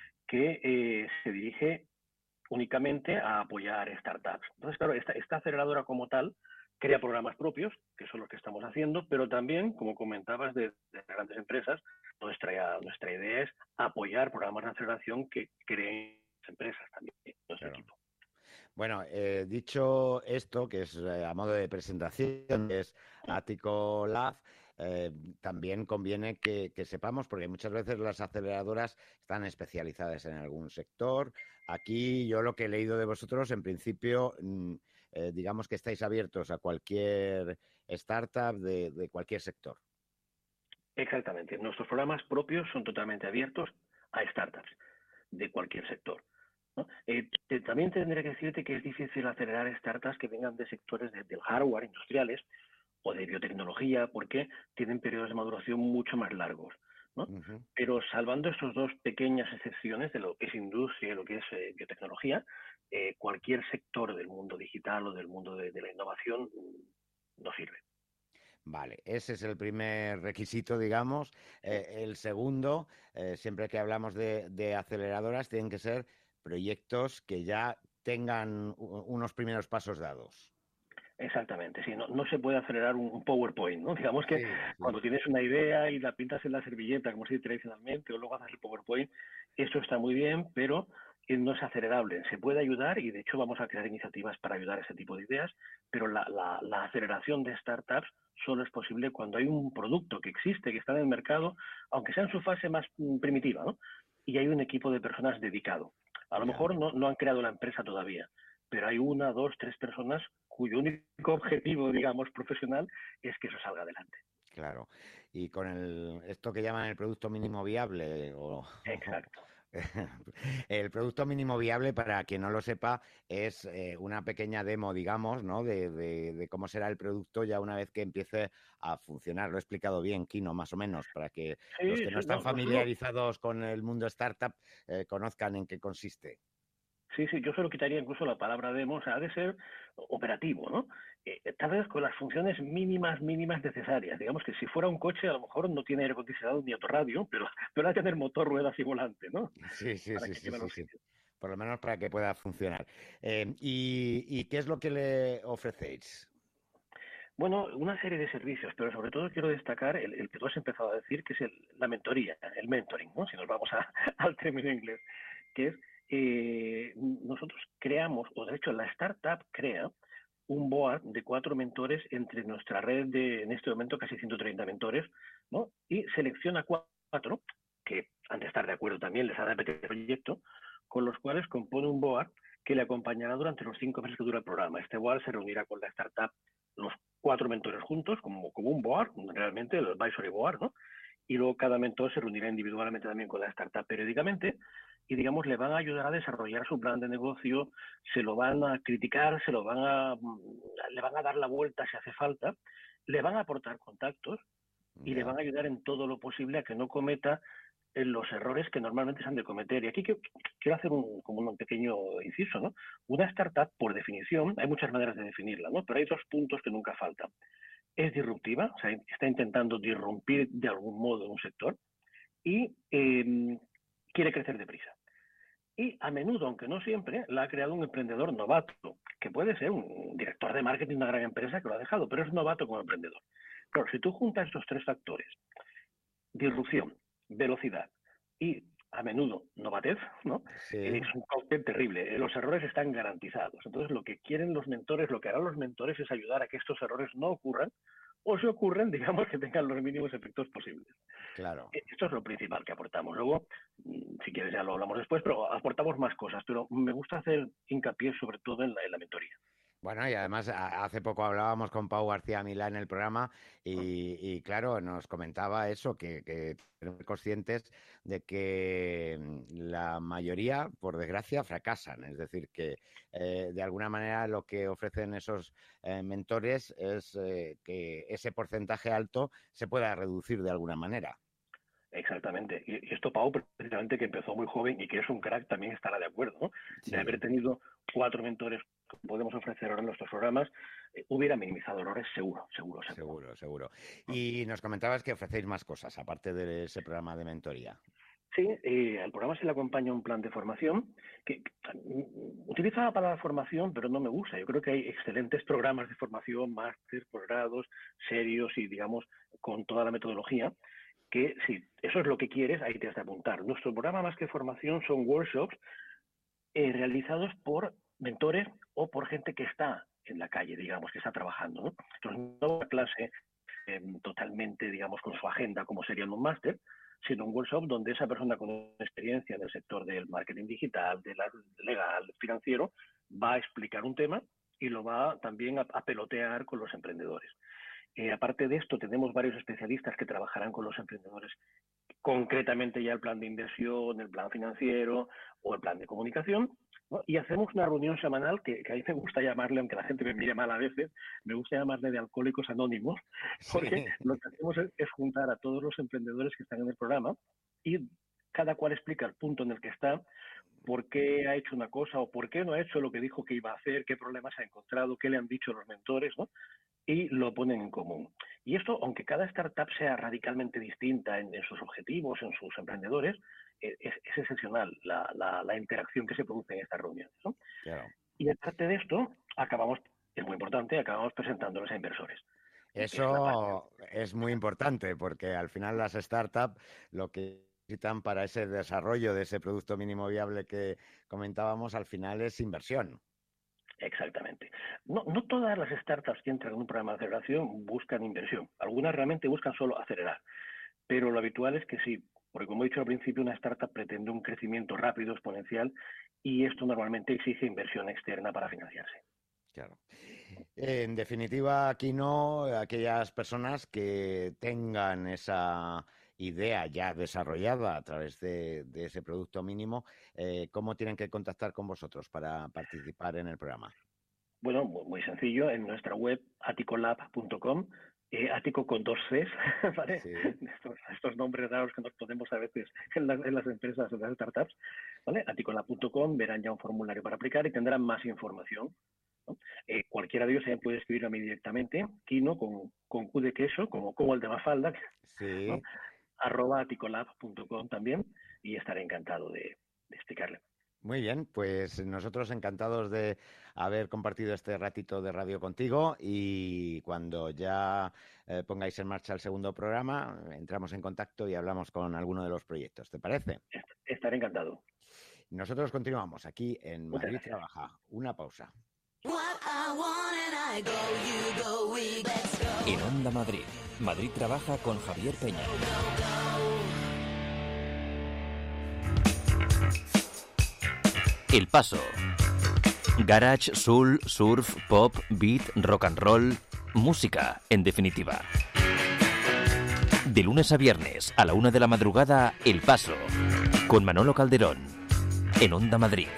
que se dirige únicamente a apoyar startups. Entonces, claro, esta aceleradora como tal crea programas propios, que son los que estamos haciendo, pero también, como comentabas, de grandes empresas, nuestra idea es apoyar programas de aceleración que creen empresas también, nuestro equipo. Bueno, dicho esto, que es a modo de presentación, que es Aticolab, también conviene que sepamos, porque muchas veces las aceleradoras están especializadas en algún sector. Aquí yo lo que he leído de vosotros, en principio, digamos que estáis abiertos a cualquier startup de cualquier sector. Exactamente. Nuestros programas propios son totalmente abiertos a startups de cualquier sector, ¿no? También tendré que decirte que es difícil acelerar startups que vengan de sectores del hardware, industriales o de biotecnología, porque tienen periodos de maduración mucho más largos, ¿no? Uh-huh. Pero salvando estas dos pequeñas excepciones de lo que es industria y lo que es biotecnología, cualquier sector del mundo digital o del mundo de la innovación nos sirve. Vale, ese es el primer requisito, digamos. El segundo, siempre que hablamos de aceleradoras, tienen que ser proyectos que ya tengan unos primeros pasos dados. Exactamente, sí, no se puede acelerar un PowerPoint, ¿no? Digamos que Sí. cuando tienes una idea y la pintas en la servilleta, como se dice tradicionalmente, o luego haces el PowerPoint, eso está muy bien, pero no es acelerable. Se puede ayudar y, de hecho, vamos a crear iniciativas para ayudar a ese tipo de ideas, pero la aceleración de startups solo es posible cuando hay un producto que existe, que está en el mercado, aunque sea en su fase más primitiva, ¿no? Y hay un equipo de personas dedicado. A lo mejor no han creado la empresa todavía, pero hay 1, 2, 3 personas cuyo único objetivo, digamos, profesional es que eso salga adelante. Claro. Y con esto que llaman el producto mínimo viable. Exacto. El producto mínimo viable, para quien no lo sepa, es una pequeña demo, digamos, ¿no?, de cómo será el producto ya una vez que empiece a funcionar. Lo he explicado bien, Kino, más o menos, para que los que no están familiarizados con el mundo startup conozcan en qué consiste. Sí, yo solo quitaría incluso la palabra demo, o sea, ha de ser operativo, ¿no? Tal vez con las funciones mínimas necesarias. Digamos que si fuera un coche, a lo mejor no tiene aire acondicionado ni autorradio, pero ha de tener motor, ruedas y volante, ¿no? Sí. Por lo menos para que pueda funcionar. ¿Y qué es lo que le ofrecéis? Bueno, una serie de servicios, pero sobre todo quiero destacar el que tú has empezado a decir, que es la mentoría, el mentoring, ¿no? Si nos vamos al término inglés, que es nosotros creamos, o de hecho la startup crea un board de 4 mentores entre nuestra red de, en este momento, casi 130 mentores, ¿no? Y selecciona 4 que han de estar de acuerdo también, les ha de apetecer el proyecto, con los cuales compone un board que le acompañará durante los 5 meses que dura el programa. Este board se reunirá con la startup, los 4 mentores juntos, como un board, realmente el advisory board, ¿no? Y luego cada mentor se reunirá individualmente también con la startup periódicamente y, digamos, le van a ayudar a desarrollar su plan de negocio, se lo van a criticar, le van a dar la vuelta si hace falta, le van a aportar contactos y le van a ayudar en todo lo posible a que no cometa los errores que normalmente se han de cometer. Y aquí quiero hacer como un pequeño inciso, ¿no? Una startup, por definición, hay muchas maneras de definirla, ¿no? Pero hay 2 puntos que nunca faltan. es disruptiva, o sea, está intentando disrumpir de algún modo un sector y quiere crecer deprisa. Y a menudo, aunque no siempre, la ha creado un emprendedor novato, que puede ser un director de marketing de una gran empresa que lo ha dejado, pero es novato como emprendedor. Claro, si tú juntas estos 3 factores, disrupción, velocidad y a menudo novatez, ¿no? Sí. Es un cóctel terrible. Los errores están garantizados. Entonces, lo que quieren los mentores, lo que harán los mentores es ayudar a que estos errores no ocurran, o si ocurren, digamos que tengan los mínimos efectos posibles. Claro. Esto es lo principal que aportamos. Luego, si quieres ya lo hablamos después, pero aportamos más cosas. Pero me gusta hacer hincapié sobre todo en la mentoría. Bueno, y además hace poco hablábamos con Pau García Milá en el programa y claro, nos comentaba eso, que somos conscientes de que la mayoría, por desgracia, fracasan. Es decir, que de alguna manera lo que ofrecen esos mentores es que ese porcentaje alto se pueda reducir de alguna manera. Exactamente. Y esto Pau, precisamente, que empezó muy joven y que es un crack, también estará de acuerdo, ¿no? Sí. De haber tenido 4 mentores que podemos ofrecer ahora en nuestros programas, hubiera minimizado errores seguro. Seguro. Y nos comentabas que ofrecéis más cosas, aparte de ese programa de mentoría. Sí, al programa se le acompaña un plan de formación que utiliza la palabra formación, pero no me gusta. Yo creo que hay excelentes programas de formación, máster, posgrados, serios y, digamos, con toda la metodología, que si eso es lo que quieres, ahí te has de apuntar. Nuestro programa, más que formación, son workshops realizados por mentores o por gente que está en la calle, digamos, que está trabajando, ¿no? Entonces, no una clase totalmente, digamos, con su agenda, como sería en un máster, sino un workshop donde esa persona con experiencia en el sector del marketing digital, del legal, financiero, va a explicar un tema y lo va también a pelotear con los emprendedores. Aparte de esto, tenemos varios especialistas que trabajarán con los emprendedores, concretamente ya el plan de inversión, el plan financiero o el plan de comunicación, ¿no? Y hacemos una reunión semanal que a mí me gusta llamarle, aunque la gente me mire mal a veces, me gusta llamarle de Alcohólicos Anónimos, porque lo que hacemos es juntar a todos los emprendedores que están en el programa y cada cual explica el punto en el que está, por qué ha hecho una cosa o por qué no ha hecho lo que dijo que iba a hacer, qué problemas ha encontrado, qué le han dicho los mentores, ¿no? Y lo ponen en común. Y esto, aunque cada startup sea radicalmente distinta en sus objetivos, en sus emprendedores, es excepcional la interacción que se produce en estas reuniones, ¿no? Claro. Y aparte de esto, es muy importante, acabamos presentándolos a inversores. Eso es muy importante porque al final las startups lo que necesitan para ese desarrollo de ese producto mínimo viable que comentábamos al final es inversión. Exactamente. No todas las startups que entran en un programa de aceleración buscan inversión. Algunas realmente buscan solo acelerar. Pero lo habitual es que sí, porque como he dicho al principio, una startup pretende un crecimiento rápido, exponencial, y esto normalmente exige inversión externa para financiarse. Claro. En definitiva, aquí no, aquellas personas que tengan esa idea ya desarrollada a través de ese producto mínimo, ¿cómo tienen que contactar con vosotros para participar en el programa? Bueno, muy sencillo, en nuestra web aticolab.com, Ático con 2 Cs, ¿vale? Sí. Estos nombres raros que nos ponemos a veces en las empresas, en las startups, ¿vale? Aticolab.com, verán ya un formulario para aplicar y tendrán más información, ¿no? Cualquiera de ellos se puede escribir a mí directamente, Kino con Q de queso, como el de Mafalda, sí, ¿no? @aticolab.com también, y estaré encantado de explicarle. Muy bien, pues nosotros encantados de haber compartido este ratito de radio contigo y cuando ya pongáis en marcha el segundo programa, entramos en contacto y hablamos con alguno de los proyectos. ¿Te parece? Estaré encantado. Nosotros continuamos aquí en Madrid Trabaja. Una pausa. En Onda Madrid, Madrid Trabaja con Javier Peña. El Paso. Garage, soul, surf, pop, beat, rock and roll, música, en definitiva. De lunes a viernes, a la 1 de la madrugada, El Paso, con Manolo Calderón, en Onda Madrid.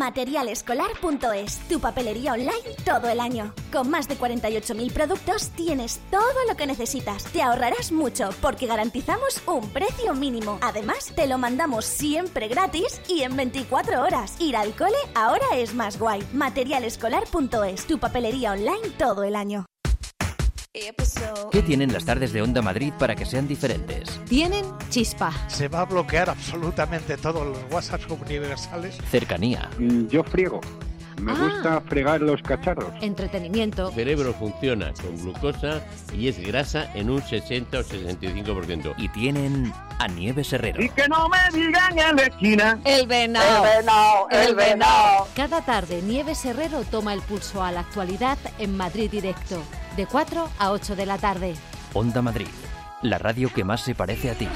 Materialescolar.es, tu papelería online todo el año. Con más de 48.000 productos tienes todo lo que necesitas. Te ahorrarás mucho porque garantizamos un precio mínimo. Además, te lo mandamos siempre gratis y en 24 horas. Ir al cole ahora es más guay. Materialescolar.es, tu papelería online todo el año. ¿Qué tienen las tardes de Onda Madrid para que sean diferentes? Tienen chispa. Se va a bloquear absolutamente todos los WhatsApp universales. Cercanía. Yo friego. Me gusta fregar los cacharros. Entretenimiento. El cerebro funciona con glucosa y es grasa en un 60 o 65%. Y tienen a Nieves Herrero. Y que no me digan en la esquina. El venado. El venado, el venado. Cada tarde Nieves Herrero toma el pulso a la actualidad en Madrid Directo. De 4 a 8 de la tarde. Onda Madrid, la radio que más se parece a ti.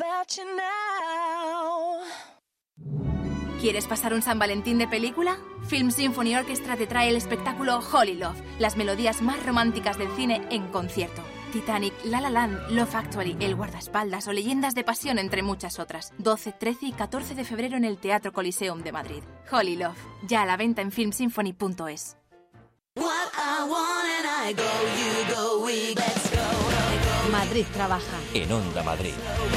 ¿Quieres pasar un San Valentín de película? Film Symphony Orchestra te trae el espectáculo Holy Love, las melodías más románticas del cine en concierto. Titanic, La La Land, Love Actually, El Guardaespaldas o Leyendas de Pasión, entre muchas otras. 12, 13 y 14 de febrero en el Teatro Coliseum de Madrid. Holy Love, ya a la venta en filmsymphony.es. Madrid trabaja. En Onda Madrid.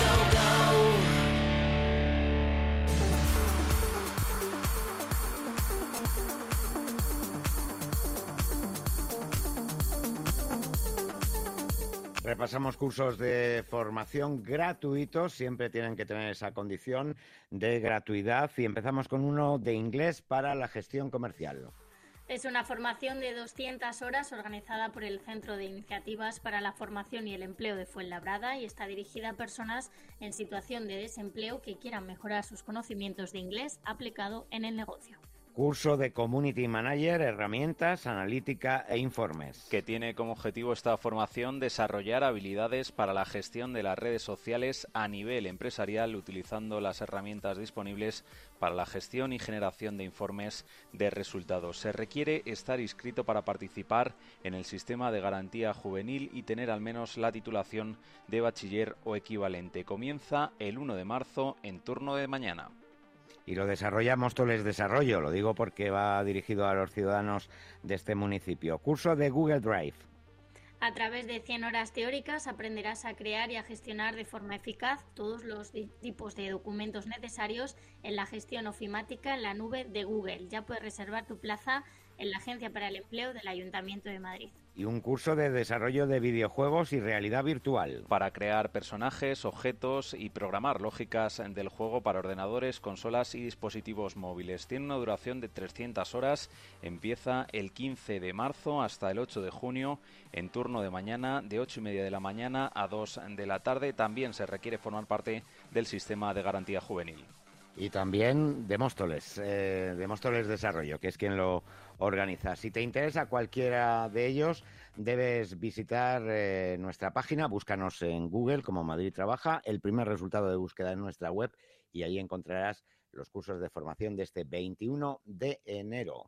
Repasamos cursos de formación gratuitos, siempre tienen que tener esa condición de gratuidad y empezamos con uno de inglés para la gestión comercial. Es una formación de 200 horas organizada por el Centro de Iniciativas para la Formación y el Empleo de Fuenlabrada y está dirigida a personas en situación de desempleo que quieran mejorar sus conocimientos de inglés aplicado en el negocio. Curso de Community Manager, herramientas, analítica e informes. Que tiene como objetivo esta formación desarrollar habilidades para la gestión de las redes sociales a nivel empresarial utilizando las herramientas disponibles para la gestión y generación de informes de resultados. Se requiere estar inscrito para participar en el sistema de garantía juvenil y tener al menos la titulación de bachiller o equivalente. Comienza el 1 de marzo en turno de mañana. Y lo desarrolla Móstoles Desarrollo, lo digo porque va dirigido a los ciudadanos de este municipio. Curso de Google Drive. A través de 100 horas teóricas aprenderás a crear y a gestionar de forma eficaz todos los tipos de documentos necesarios en la gestión ofimática en la nube de Google. Ya puedes reservar tu plaza en la Agencia para el Empleo del Ayuntamiento de Madrid. Y un curso de desarrollo de videojuegos y realidad virtual. Para crear personajes, objetos y programar lógicas del juego para ordenadores, consolas y dispositivos móviles. Tiene una duración de 300 horas. Empieza el 15 de marzo hasta el 8 de junio en turno de mañana de 8:30 de la mañana a 2 de la tarde. También se requiere formar parte del sistema de garantía juvenil. Y también de Móstoles Desarrollo, que es quien lo organiza. Si te interesa cualquiera de ellos, debes visitar nuestra página, búscanos en Google como Madrid Trabaja, el primer resultado de búsqueda en nuestra web y ahí encontrarás los cursos de formación de este 21 de enero.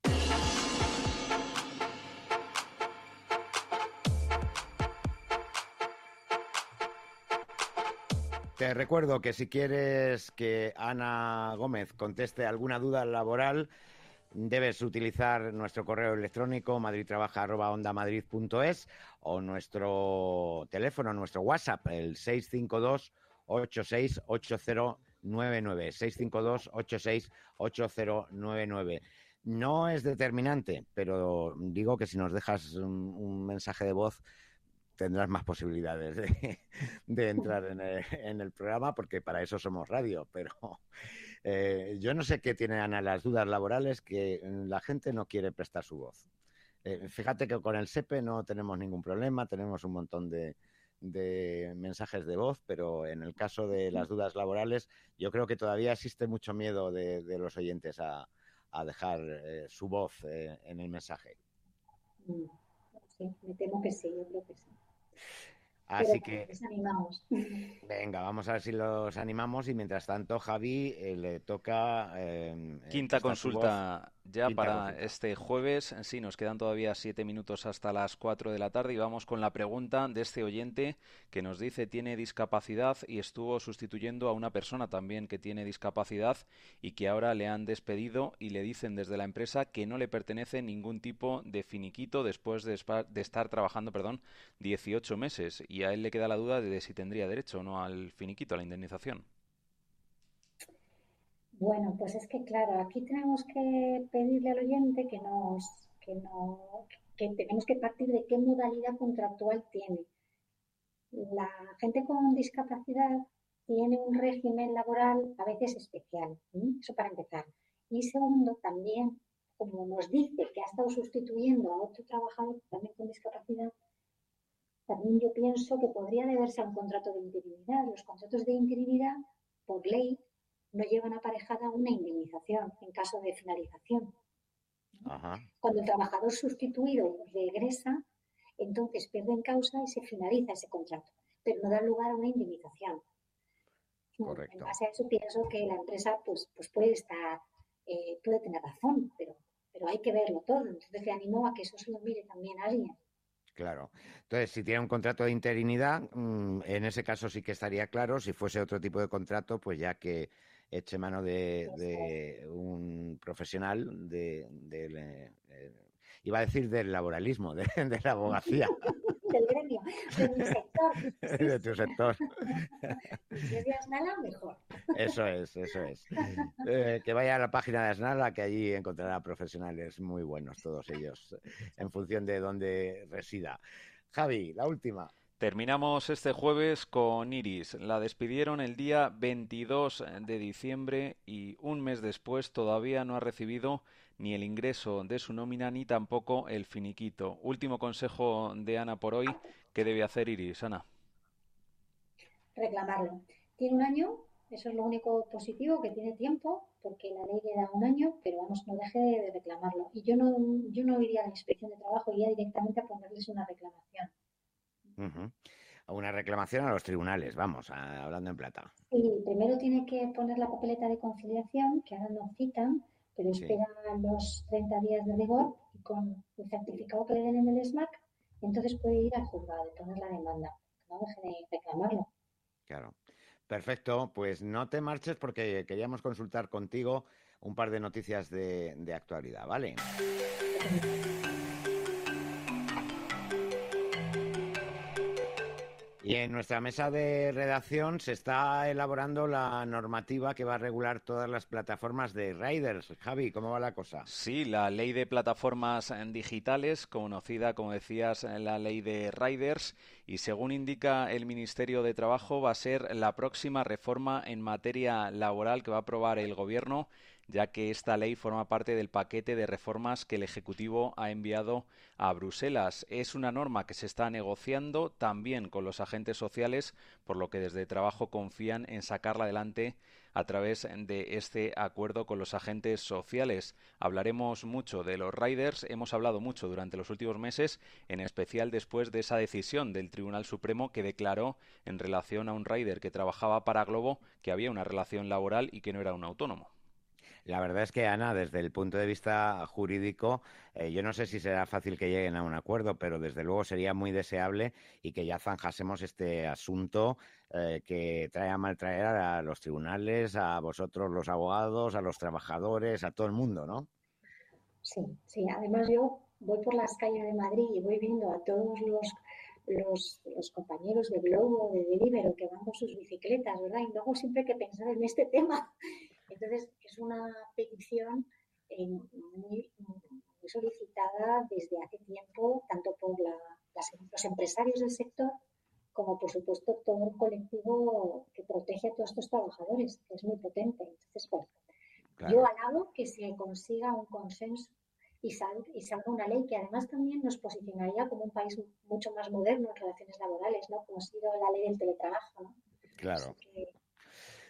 Te recuerdo que si quieres que Ana Gómez conteste alguna duda laboral, debes utilizar nuestro correo electrónico madridtrabaja@ondamadrid.es o nuestro teléfono, nuestro WhatsApp, el 652-868099, 652-868099. No es determinante, pero digo que si nos dejas un mensaje de voz tendrás más posibilidades de entrar en el programa, porque para eso somos radio, pero yo no sé qué tiene Ana las dudas laborales, que la gente no quiere prestar su voz. Fíjate que con el SEPE no tenemos ningún problema, tenemos un montón de mensajes de voz, pero en el caso de las dudas laborales yo creo que todavía existe mucho miedo de los oyentes a dejar su voz en el mensaje. Sí, me temo que sí, yo creo que sí. Así pero que desanimamos. Venga, vamos a ver si los animamos y mientras tanto, Javi, le toca... Quinta consulta ya para este jueves. Sí, nos quedan todavía 7 minutos hasta las 4 de la tarde y vamos con la pregunta de este oyente que nos dice tiene discapacidad y estuvo sustituyendo a una persona también que tiene discapacidad y que ahora le han despedido y le dicen desde la empresa que no le pertenece ningún tipo de finiquito después de estar trabajando 18 meses y a él le queda la duda de si tendría derecho o no al finiquito, a la indemnización. Bueno, pues es que claro, aquí tenemos que pedirle al oyente que tenemos que partir de qué modalidad contractual tiene. La gente con discapacidad tiene un régimen laboral a veces especial, eso para empezar. Y segundo, también, como nos dice que ha estado sustituyendo a otro trabajador también con discapacidad, también yo pienso que podría deberse a un contrato de interinidad. Los contratos de interinidad, por ley, no llevan aparejada una indemnización en caso de finalización. Ajá. Cuando el trabajador sustituido regresa, entonces pierde en causa y se finaliza ese contrato, pero no da lugar a una indemnización. Correcto. En base a eso pienso que la empresa pues puede tener razón, pero hay que verlo todo. Entonces le animo a que eso se lo mire también a alguien. Claro. Entonces, si tiene un contrato de interinidad, en ese caso sí que estaría claro. Si fuese otro tipo de contrato, pues ya que eche mano de un profesional iba a decir del laboralismo, de la abogacía. Del gremio, de mi sector. De tu sector. Si es de Asnala, mejor. Eso es. Que vaya a la página de Asnala, que allí encontrará profesionales muy buenos, todos ellos, en función de dónde resida. Javi, la última. Terminamos este jueves con Iris. La despidieron el día 22 de diciembre y un mes después todavía no ha recibido ni el ingreso de su nómina ni tampoco el finiquito. Último consejo de Ana por hoy. ¿Qué debe hacer Iris, Ana? Reclamarlo. Tiene un año, eso es lo único positivo, que tiene tiempo, porque la ley le da un año, pero vamos, no deje de reclamarlo. Y yo no iría a la inspección de trabajo, iría directamente a ponerles una reclamación. Una reclamación a los tribunales, vamos, hablando en plata. Sí, primero tiene que poner la papeleta de conciliación, que ahora no citan, pero espera los 30 días de rigor y con el certificado que le den en el SMAC, entonces puede ir al juzgado y poner la demanda. No deje de reclamarlo. Claro. Perfecto, pues no te marches porque queríamos consultar contigo un par de noticias de actualidad, ¿vale? Y en nuestra mesa de redacción se está elaborando la normativa que va a regular todas las plataformas de riders. Javi, ¿cómo va la cosa? Sí, la ley de plataformas digitales, conocida, como decías, la ley de riders, y según indica el Ministerio de Trabajo, va a ser la próxima reforma en materia laboral que va a aprobar el Gobierno, ya que esta ley forma parte del paquete de reformas que el Ejecutivo ha enviado a Bruselas. Es una norma que se está negociando también con los agentes sociales, por lo que desde Trabajo confían en sacarla adelante a través de este acuerdo con los agentes sociales. Hablaremos mucho de los riders, hemos hablado mucho durante los últimos meses, en especial después de esa decisión del Tribunal Supremo que declaró en relación a un rider que trabajaba para Globo que había una relación laboral y que no era un autónomo. La verdad es que, Ana, desde el punto de vista jurídico, yo no sé si será fácil que lleguen a un acuerdo, pero desde luego sería muy deseable y que ya zanjásemos este asunto que trae a maltraer a los tribunales, a vosotros los abogados, a los trabajadores, a todo el mundo, ¿no? Sí. Además yo voy por las calles de Madrid y voy viendo a todos los compañeros de Globo, de Deliveroo, que van con sus bicicletas, ¿verdad? Y luego siempre hay que pensar en este tema. Entonces, es una petición muy solicitada desde hace tiempo, tanto por los empresarios del sector como, por supuesto, todo el colectivo que protege a todos estos trabajadores, que es muy potente. Entonces, bueno, claro. Yo alabo que se consiga un consenso y salga una ley que además también nos posicionaría como un país mucho más moderno en relaciones laborales, ¿no? Como ha sido la ley del teletrabajo, ¿no? Claro.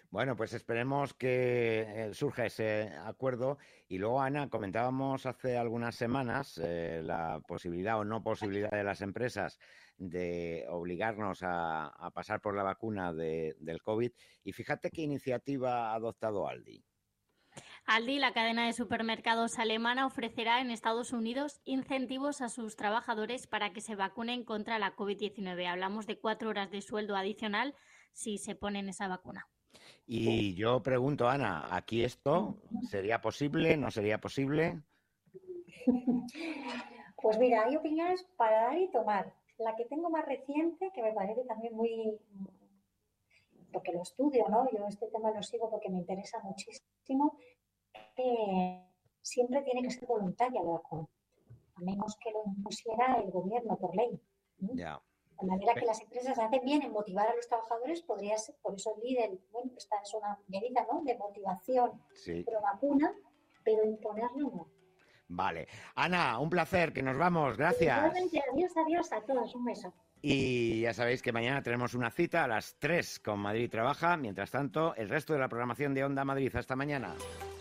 Bueno, pues esperemos que surja ese acuerdo. Y luego, Ana, comentábamos hace algunas semanas la posibilidad o no posibilidad de las empresas de obligarnos a pasar por la vacuna del COVID. Y fíjate qué iniciativa ha adoptado Aldi. Aldi, la cadena de supermercados alemana, ofrecerá en Estados Unidos incentivos a sus trabajadores para que se vacunen contra la COVID-19. Hablamos de 4 horas de sueldo adicional si se ponen esa vacuna. Y yo pregunto, Ana, ¿aquí esto sería posible? ¿No sería posible? Pues mira, hay opiniones para dar y tomar. La que tengo más reciente, que me parece también muy... porque lo estudio, ¿no? Yo este tema lo sigo porque me interesa muchísimo, que siempre tiene que ser voluntaria la vacuna, a menos que lo impusiera el gobierno por ley. Ya. De manera que las empresas hacen bien en motivar a los trabajadores, podría ser, por eso el líder, bueno, esta es una medida, ¿no?, de motivación, Sí. pro vacuna, pero imponerlo no. Vale. Ana, un placer, que nos vamos. Gracias. Igualmente, adiós a todos, un beso. Y ya sabéis que mañana tenemos una cita a las 3 con Madrid Trabaja. Mientras tanto, el resto de la programación de Onda Madrid. Hasta mañana.